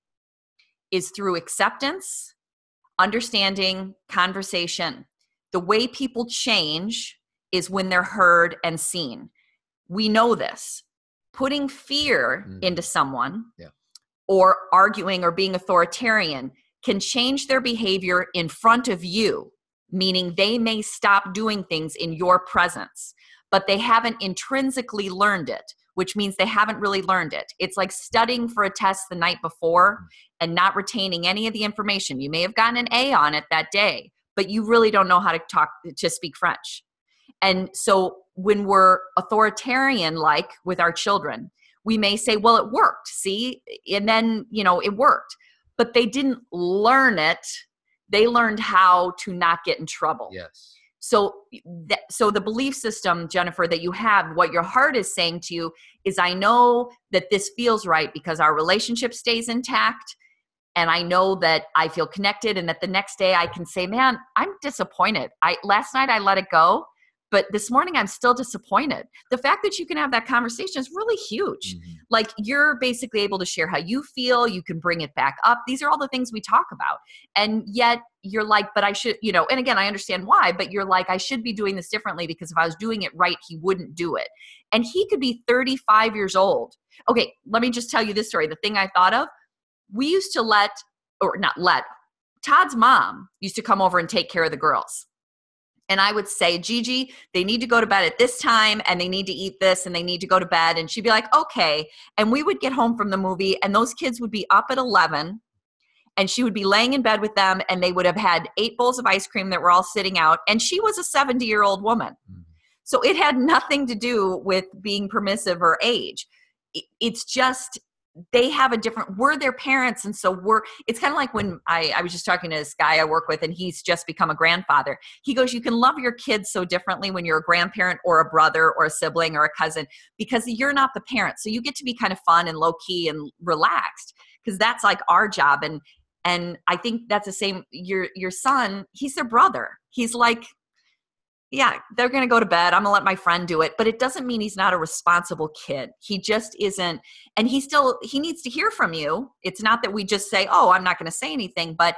is through acceptance, understanding, conversation. The way people change is when they're heard and seen. We know this. Putting fear mm. into someone yeah. or arguing or being authoritarian can change their behavior in front of you, meaning they may stop doing things in your presence, but they haven't intrinsically learned it, which means they haven't really learned it. It's like studying for a test the night before and not retaining any of the information. You may have gotten an A on it that day, but you really don't know how to talk, to speak French. And so when we're authoritarian-like with our children, we may say, well, it worked, see? And then, you know, it worked. But they didn't learn it. They learned how to not get in trouble. Yes. So, that, so the belief system, Jennifer, that you have, what your heart is saying to you is, I know that this feels right because our relationship stays intact. And I know that I feel connected and that the next day I can say, man, I'm disappointed. I last night I let it go, But this morning, I'm still disappointed. The fact that you can have that conversation is really huge. Mhm. Like, you're basically able to share how you feel. You can bring it back up. These are all the things we talk about. And yet you're like, but I should, you know, and again, I understand why, but you're like, I should be doing this differently because if I was doing it right, he wouldn't do it. And he could be thirty-five years old. Okay, let me just tell you this story. The thing I thought of, we used to let, or not let, Todd's mom used to come over and take care of the girls. And I would say, Gigi, they need to go to bed at this time and they need to eat this and they need to go to bed. And she'd be like, okay. And we would get home from the movie and those kids would be up at eleven and she would be laying in bed with them and they would have had eight bowls of ice cream that were all sitting out. And she was a seventy year old woman. Mhm. So it had nothing to do with being permissive or age. It's just, they have a different, we're their parents. And so we're, it's kind of like when I, I was just talking to this guy I work with and he's just become a grandfather. He goes, you can love your kids so differently when you're a grandparent or a brother or a sibling or a cousin, because you're not the parent. So you get to be kind of fun and low key and relaxed because that's like our job. And, and I think that's the same, your, your son, he's their brother. He's like, yeah, they're going to go to bed. I'm going to let my friend do it. But it doesn't mean he's not a responsible kid. He just isn't. And he still, he needs to hear from you. It's not that we just say, oh, I'm not going to say anything. But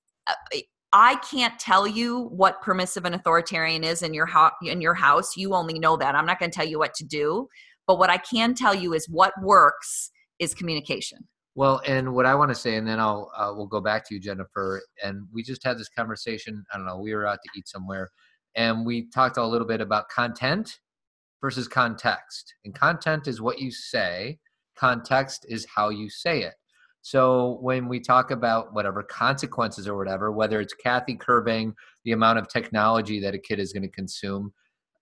I can't tell you what permissive and authoritarian is in your, ho- in your house. You only know that. I'm not going to tell you what to do. But what I can tell you is what works is communication. Well, and what I want to say, and then I'll uh, we'll go back to you, Jennifer. And we just had this conversation. I don't know. We were out to eat somewhere. And we talked a little bit about content versus context. And content is what you say. Context is how you say it. So when we talk about whatever consequences or whatever, whether it's Kathy curbing the amount of technology that a kid is going to consume,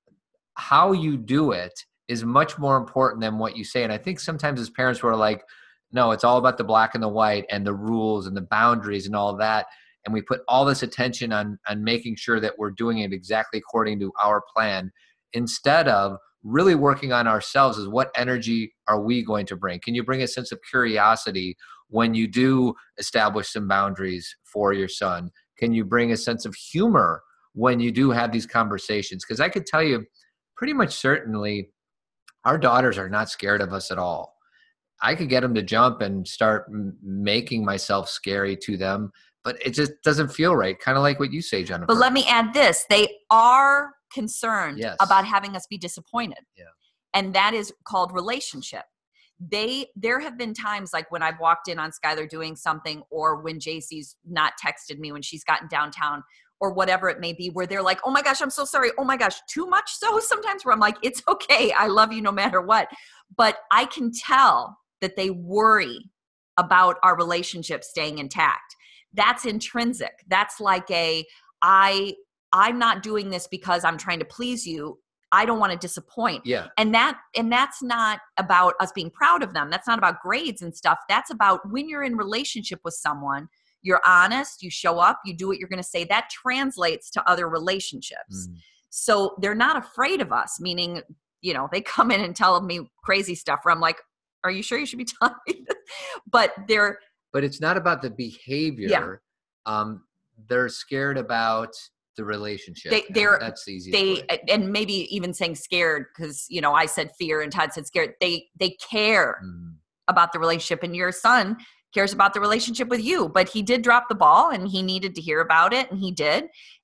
how you do it is much more important than what you say. And I think sometimes as parents we're like, no, it's all about the black and the white and the rules and the boundaries and all that. And we put all this attention on, on making sure that we're doing it exactly according to our plan, instead of really working on ourselves as what energy are we going to bring? Can you bring a sense of curiosity when you do establish some boundaries for your son? Can you bring a sense of humor when you do have these conversations? Because I could tell you pretty much certainly our daughters are not scared of us at all. I could get them to jump and start m- making myself scary to them, but it just doesn't feel right. Kind of like what you say, Jennifer. But let me add this. They are concerned Yes. about having us be disappointed. Yeah. And that is called relationship. They, there have been times like when I've walked in on Skylar doing something, or when J C's not texted me when she's gotten downtown or whatever it may be, where they're like, oh my gosh, I'm so sorry. Oh my gosh, too much so sometimes, where I'm like, it's okay. I love you no matter what. But I can tell that they worry about our relationship staying intact. That's intrinsic. That's like a, I, I'm not doing this because I'm trying to please you. I don't want to disappoint. Yeah. And that, and that's not about us being proud of them. That's not about grades and stuff. That's about when you're in relationship with someone, you're honest, you show up, you do what you're going to say. That translates to other relationships. Mm. So they're not afraid of us, meaning, you know, they come in and tell me crazy stuff where I'm like, are you sure you should be telling me this? But they're, But it's not about the behavior. Yeah. Um, they're scared about the relationship. They, they're, that's the easiest they, way. And maybe even saying scared, because, you know, I said fear and Todd said scared. They, they care mm. about the relationship, and your son cares about the relationship with you, but he did drop the ball and he needed to hear about it, and he did.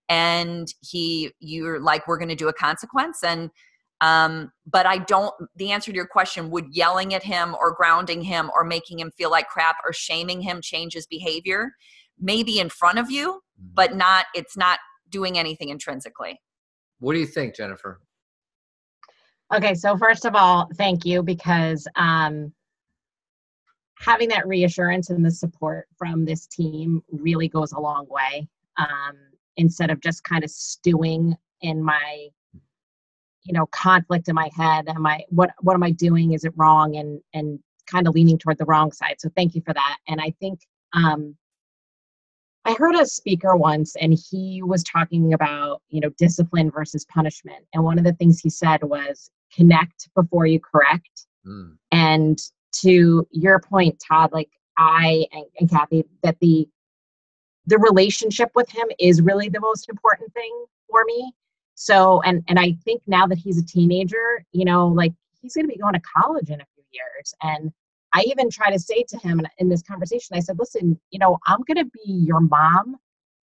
And he, you're like, we're going to do a consequence. And, Um, but I don't, the answer to your question, would yelling at him or grounding him or making him feel like crap or shaming him change his behavior? Maybe in front of you, but not, it's not doing anything intrinsically. What do you think, Jennifer? Okay. So first of all, thank you, because, um, having that reassurance and the support from this team really goes a long way. Um, instead of just kind of stewing in my, you know, conflict in my head. Am I, what, what am I doing? Is it wrong? And, and kind of leaning toward the wrong side. So thank you for that. And I think, um, I heard a speaker once, and he was talking about, you know, discipline versus punishment. And one of the things he said was connect before you correct. Mm. And to your point, Todd, like I, and, and Kathy, that the, the relationship with him is really the most important thing for me. So, and, and I think now that he's a teenager, you know, like he's going to be going to college in a few years. And I even try to say to him in this conversation, I said, listen, you know, I'm going to be your mom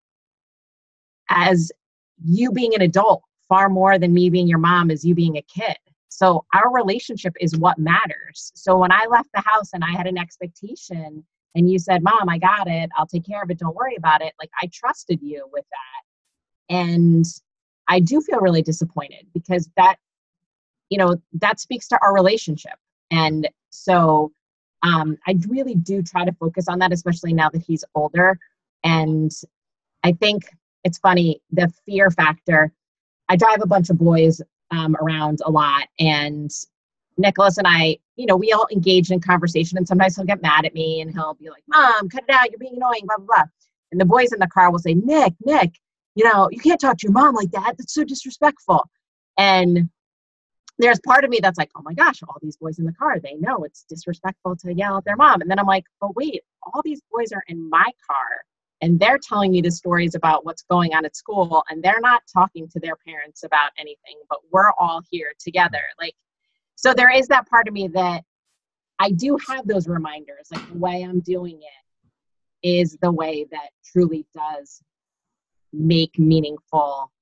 as you being an adult far more than me being your mom as you being a kid. So our relationship is what matters. So when I left the house and I had an expectation and you said, Mom, I got it, I'll take care of it, don't worry about it. Like I trusted you with that. And I do feel really disappointed because that, you know, that speaks to our relationship. And so um, I really do try to focus on that, especially now that he's older. And I think it's funny, the fear factor. I drive a bunch of boys um, around a lot, and Nicholas and I, you know, we all engage in conversation, and sometimes he'll get mad at me and he'll be like, Mom, cut it out, you're being annoying, blah, blah, blah. And the boys in the car will say, Nick, Nick, you know, you can't talk to your mom like that. That's so disrespectful. And there's part of me that's like, oh my gosh, all these boys in the car, they know it's disrespectful to yell at their mom. And then I'm like, but wait, all these boys are in my car and they're telling me the stories about what's going on at school, and they're not talking to their parents about anything, but we're all here together. Like, so there is that part of me that I do have those reminders, like the way I'm doing it is the way that truly does make meaningful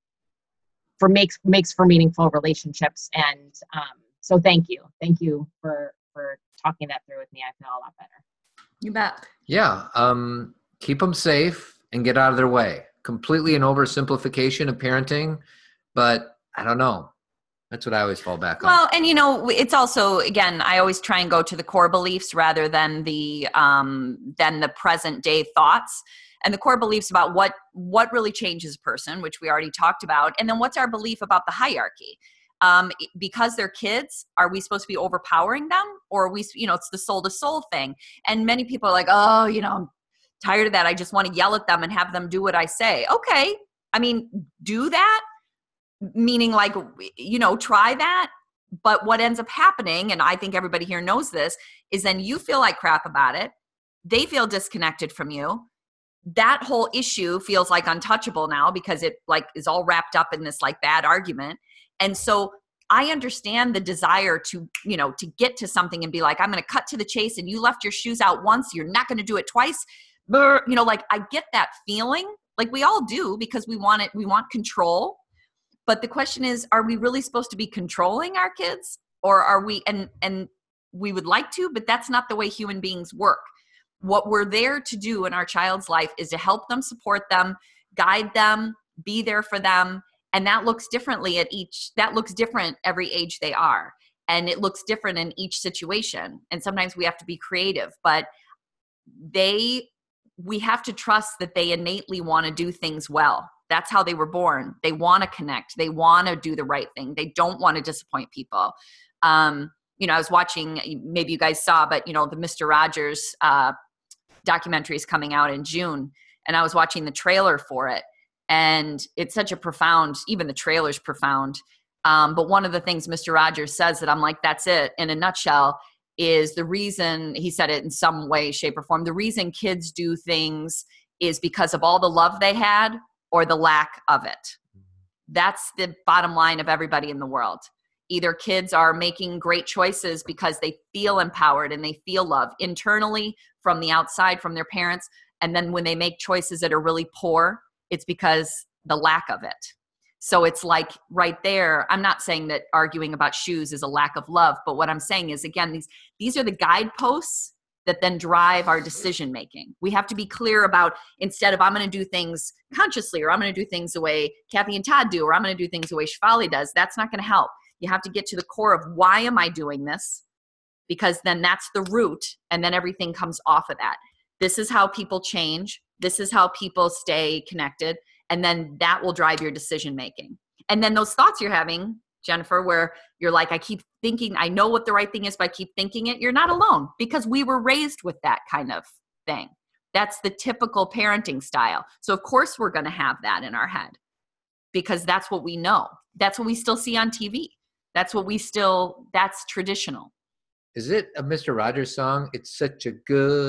for makes makes for meaningful relationships. And um, so thank you. Thank you for for talking that through with me. I feel a lot better. You bet. Yeah. Um, keep them safe and get out of their way. Completely an oversimplification of parenting, but I don't know. That's what I always fall back on. Well, and you know, it's also, again, I always try and go to the core beliefs rather than the um, than the present day thoughts. And the core beliefs about what what really changes a person, which we already talked about, and then what's our belief about the hierarchy? Um, because they're kids, are we supposed to be overpowering them, or are we, you know, it's the soul to soul thing? And many people are like, oh, you know, I'm tired of that. I just want to yell at them and have them do what I say. Okay, I mean, do that, meaning like, you know, try that. But what ends up happening, and I think everybody here knows this, is then you feel like crap about it. They feel disconnected from you. That whole issue feels like untouchable now because it like is all wrapped up in this like bad argument. And so I understand the desire to, you know, to get to something and be like, I'm going to cut to the chase, and you left your shoes out once, you're not going to do it twice. You know, like I get that feeling, like we all do, because we want it, we want control. But the question is, are we really supposed to be controlling our kids, or are we, and, and we would like to, but that's not the way human beings work. What we're there to do in our child's life is to help them, support them, guide them, be there for them. And that looks differently at each, that looks different every age they are. And it looks different in each situation. And sometimes we have to be creative, but they, we have to trust that they innately want to do things well. That's how they were born. They want to connect. They want to do the right thing. They don't want to disappoint people. Um, you know, I was watching, maybe you guys saw, but you know, the Mister Rogers uh, documentary is coming out in June, and I was watching the trailer for it, and it's such a profound, even the trailer's profound. Um, but one of the things Mister Rogers says that I'm like, that's it in a nutshell, is the reason, he said it in some way, shape, or form, the reason kids do things is because of all the love they had or the lack of it. That's the bottom line of everybody in the world. Either kids are making great choices because they feel empowered and they feel love internally from the outside, from their parents. And then when they make choices that are really poor, it's because the lack of it. So it's like right there, I'm not saying that arguing about shoes is a lack of love, but what I'm saying is, again, these, these are the guideposts that then drive our decision making. We have to be clear about, instead of I'm going to do things consciously, or I'm going to do things the way Kathy and Todd do, or I'm going to do things the way Shefali does, that's not going to help. You have to get to the core of, why am I doing this? Because then that's the root, and then everything comes off of that. This is how people change. This is how people stay connected. And then that will drive your decision making. And then those thoughts you're having, Jennifer, where you're like, I keep thinking, I know what the right thing is, but I keep thinking it. You're not alone, because we were raised with that kind of thing. That's the typical parenting style. So of course we're going to have that in our head, because that's what we know. That's what we still see on T V. That's what we still, that's traditional. Is it a Mister Rogers song? It's such a good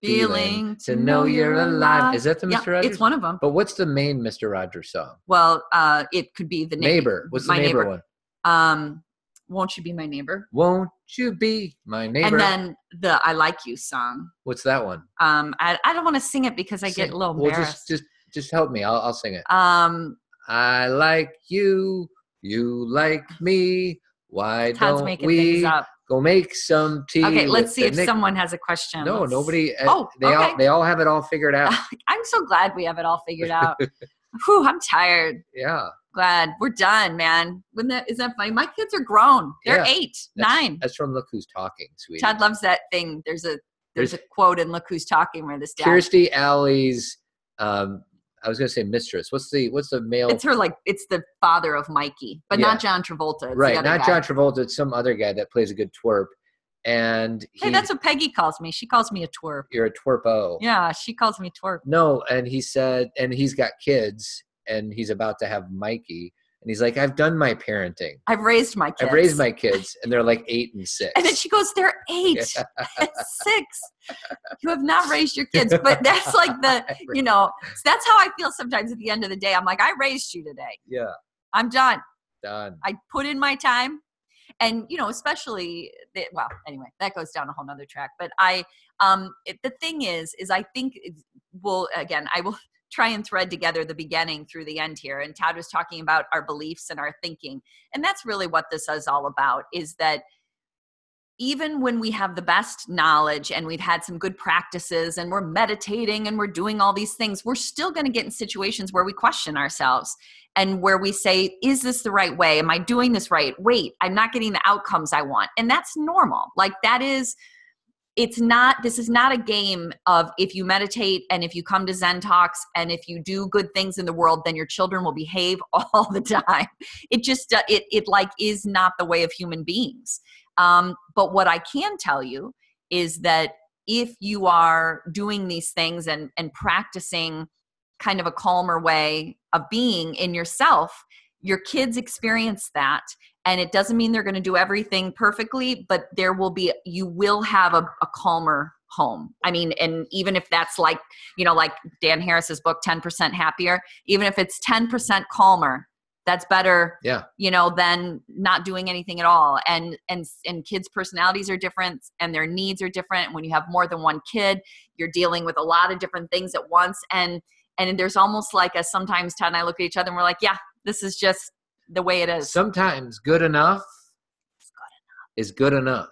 feeling to know you're alive. Is that the Yeah, Mister Rogers? it's one of them. But what's the main Mister Rogers song? Well, uh, it could be the na- Neighbor. What's the my neighbor, neighbor one? Um, Won't You Be My Neighbor? Won't you be my neighbor? And then the I Like You song. What's that one? Um, I, I don't want to sing it because I Sing- get a little well, embarrassed. just, just, just help me. I'll, I'll sing it. um, I like you. You like me. Why Todd's don't making we things up. go make some tea? Okay, let's with see the if Nick- someone has a question. No, Let's- nobody. uh, Oh, they okay. all they all have it all figured out. I'm so glad we have it all figured out. Whew, I'm tired. Yeah, Glad we're done, man. Wouldn't that is that funny? My kids are grown. They're Yeah. eight, that's, nine. That's from Look Who's Talking, sweetie. Todd loves that thing. There's a there's, There's- a quote in Look Who's Talking where this dad. Kirstie Alley's. Um, I was gonna say mistress. What's the what's the male? It's her like it's the father of Mikey, but Yeah. not John Travolta. It's right, the other not guy. John Travolta. It's some other guy that plays a good twerp. And he, Hey, that's what Peggy calls me. She calls me a twerp. you're a twerpo. Yeah, she calls me twerp. No, and he said, and he's got kids, and he's about to have Mikey, and he's like, I've done my parenting. I've raised my kids. I've raised my kids, and they're like eight and six. And then she goes, they're eight and six. You have not raised your kids. But that's like the, you know, that's how I feel sometimes at the end of the day. I'm like, I raised you today. Yeah, I'm done. done. I put in my time. And, you know, especially, the, well, anyway, that goes down a whole nother track. But I, um, it, the thing is, is I think, we'll, again, I will try and thread together the beginning through the end here. And Todd was talking about our beliefs and our thinking. And that's really what this is all about, is that even when we have the best knowledge and we've had some good practices and we're meditating and we're doing all these things, we're still going to get in situations where we question ourselves and where we say, is this the right way? Am I doing this right? Wait, I'm not getting the outcomes I want. And that's normal. Like that is, it's not, this is not a game of if you meditate and if you come to Zen Talks and if you do good things in the world, then your children will behave all the time. It just, uh, it, it like is not the way of human beings. Um, but what I can tell you is that if you are doing these things and, and practicing kind of a calmer way of being in yourself, your kids experience that. And it doesn't mean they're going to do everything perfectly, but there will be, you will have a, a calmer home. I mean, and even if that's like, you know, like Dan Harris's book, ten percent Happier, even if it's ten percent calmer, that's better, Yeah. you know, than not doing anything at all. And, and, and kids' personalities are different and their needs are different. When you have more than one kid, you're dealing with a lot of different things at once. And, and there's almost like a, sometimes Todd and I look at each other and we're like, yeah, this is just the way it is. Sometimes good enough is good enough.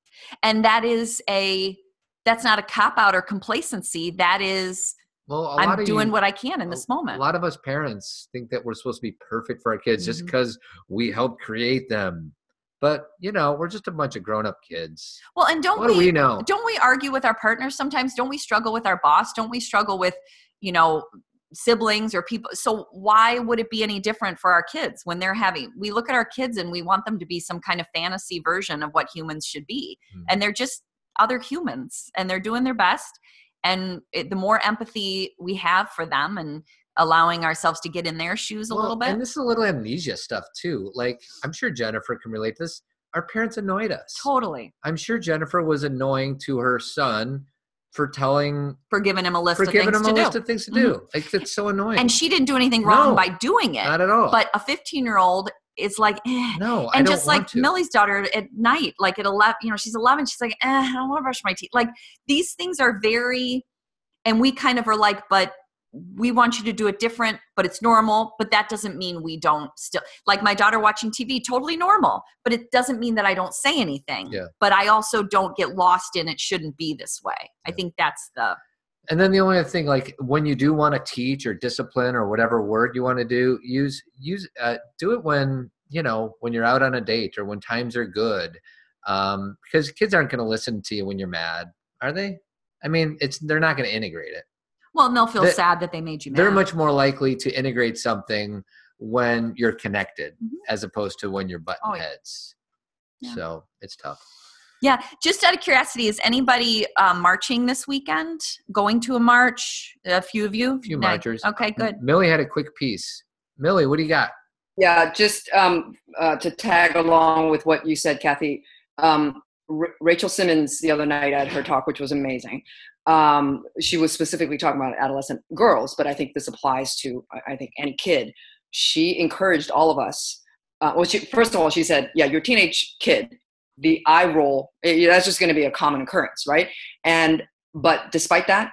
And that is a, that's not a cop out or complacency. That is, Well, a lot I'm of doing you, what I can in this a moment. lot of us parents think that we're supposed to be perfect for our kids just Mhm. because we helped create them. But, you know, we're just a bunch of grown-up kids. Well, and don't What do we, we know? don't we argue with our partners sometimes? Don't we struggle with our boss? Don't we struggle with, you know, siblings or people? So why would it be any different for our kids when they're having, we look at our kids and we want them to be some kind of fantasy version of what humans should be. Mhm. And they're just other humans and they're doing their best. And it, the more empathy we have for them and allowing ourselves to get in their shoes a Well, little bit. And this is a little amnesia stuff too. Like, I'm sure Jennifer can relate to this. Our parents annoyed us. Totally. I'm sure Jennifer was annoying to her son for telling, For giving him a list for of giving things him to a do. list of things to do. Like, it's so annoying. And she didn't do anything wrong No, by doing it. Not at all. But a fifteen year old is like, eh. no, I And don't just want like to. Millie's daughter at night, like at eleven, you know, she's eleven. She's like, eh, I don't want to brush my teeth. Like these things are very, and we kind of are like, but we want you to do it different, but it's normal. But that doesn't mean we don't still, like my daughter watching T V, totally normal. But it doesn't mean that I don't say anything. Yeah. But I also don't get lost in it shouldn't be this way. I Yeah. think that's the, And then the only other thing, like when you do want to teach or discipline or whatever word you want to do, use use uh, do it when you know when you're out on a date or when times are good, um, because kids aren't going to listen to you when you're mad, are they? I mean, it's they're not going to integrate it. well, and they'll feel They- sad that they made you mad. They're much more likely to integrate something when you're connected Mhm. as opposed to when you're button Oh, yeah. heads. Yeah. So it's tough. Yeah, just out of curiosity, is anybody uh, marching this weekend? Going to a march? A few of you? A few No. marchers. Okay, good. Millie had a quick piece. Millie, what do you got? Yeah, just um, uh, to tag along with what you said, Kathy. Um, R- Rachel Simmons the other night at her talk, which was amazing. um, she was specifically talking about adolescent girls, but I think this applies to, I think, any kid. She encouraged all of us. Uh, well, she, first of all, she said, yeah, you're a teenage kid. The eye roll, it, that's just going to be a common occurrence, right? And, but despite that,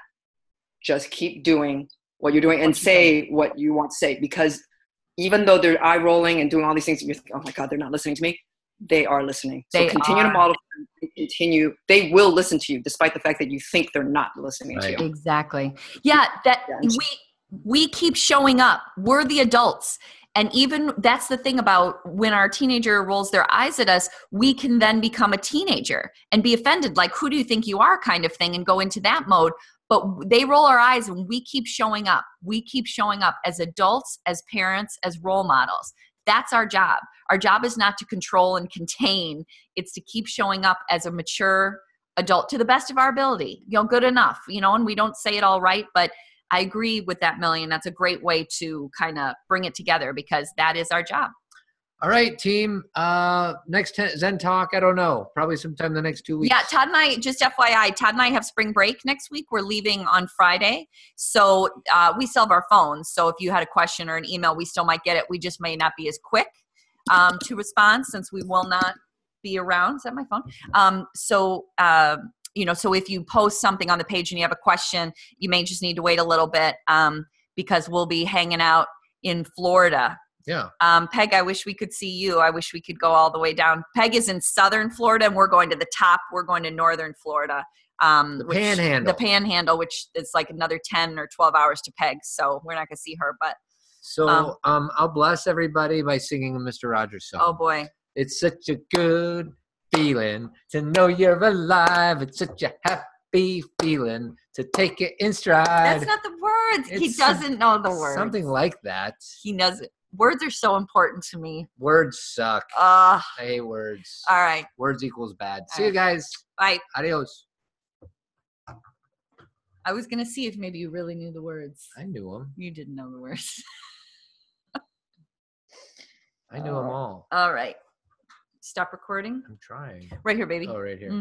just keep doing what you're doing and say what you want to say, because even though they're eye rolling and doing all these things, you think, oh my God, they're not listening to me. They are listening. So They continue are. to model, continue. They will listen to you despite the fact that you think they're not listening Right. to you. Exactly. Yeah, that Yeah. we we keep showing up. We're the adults. And even that's the thing about when our teenager rolls their eyes at us, we can then become a teenager and be offended, like, who do you think you are, kind of thing, and go into that mode. But they roll our eyes and we keep showing up. We keep showing up as adults, as parents, as role models. That's our job. Our job is not to control and contain. It's to keep showing up as a mature adult to the best of our ability. You know, good enough, you know, and we don't say it all right, but I agree with that, Millie, and that's a great way to kind of bring it together because that is our job. All right, team. Uh, next ten, Zen Talk, I don't know. Probably sometime the next two weeks. Yeah, Todd and I, just F Y I, Todd and I have spring break next week. We're leaving on Friday. So uh, we still have our phones. So if you had a question or an email, we still might get it. We just may not be as quick um, to respond since we will not be around. Is that my phone? Um, so, uh, you know, so if you post something on the page and you have a question, you may just need to wait a little bit um, because we'll be hanging out in Florida. Yeah. Um, Peg, I wish we could see you. I wish we could go all the way down. Peg is in southern Florida, and we're going to the top. We're going to northern Florida. Um, The which- Panhandle. The Panhandle, which is like another ten or twelve hours to Peg. So we're not going to see her. But, So Um, um, I'll bless everybody by singing a Mister Rogers song. oh, boy. It's such a good feeling to know you're alive. It's such a happy feeling to take it in stride. That's not the words. He It's some- doesn't know the words. Something like that. He knows it. Words are so important to me. Words suck. Uh, I hate words. all right. Words equals bad. See All you guys. Bye. Adios. I was going to see if maybe you really knew the words. I knew them. You didn't know the words. I knew them all. All right. Stop recording. I'm trying. Right here, baby. Oh, right here.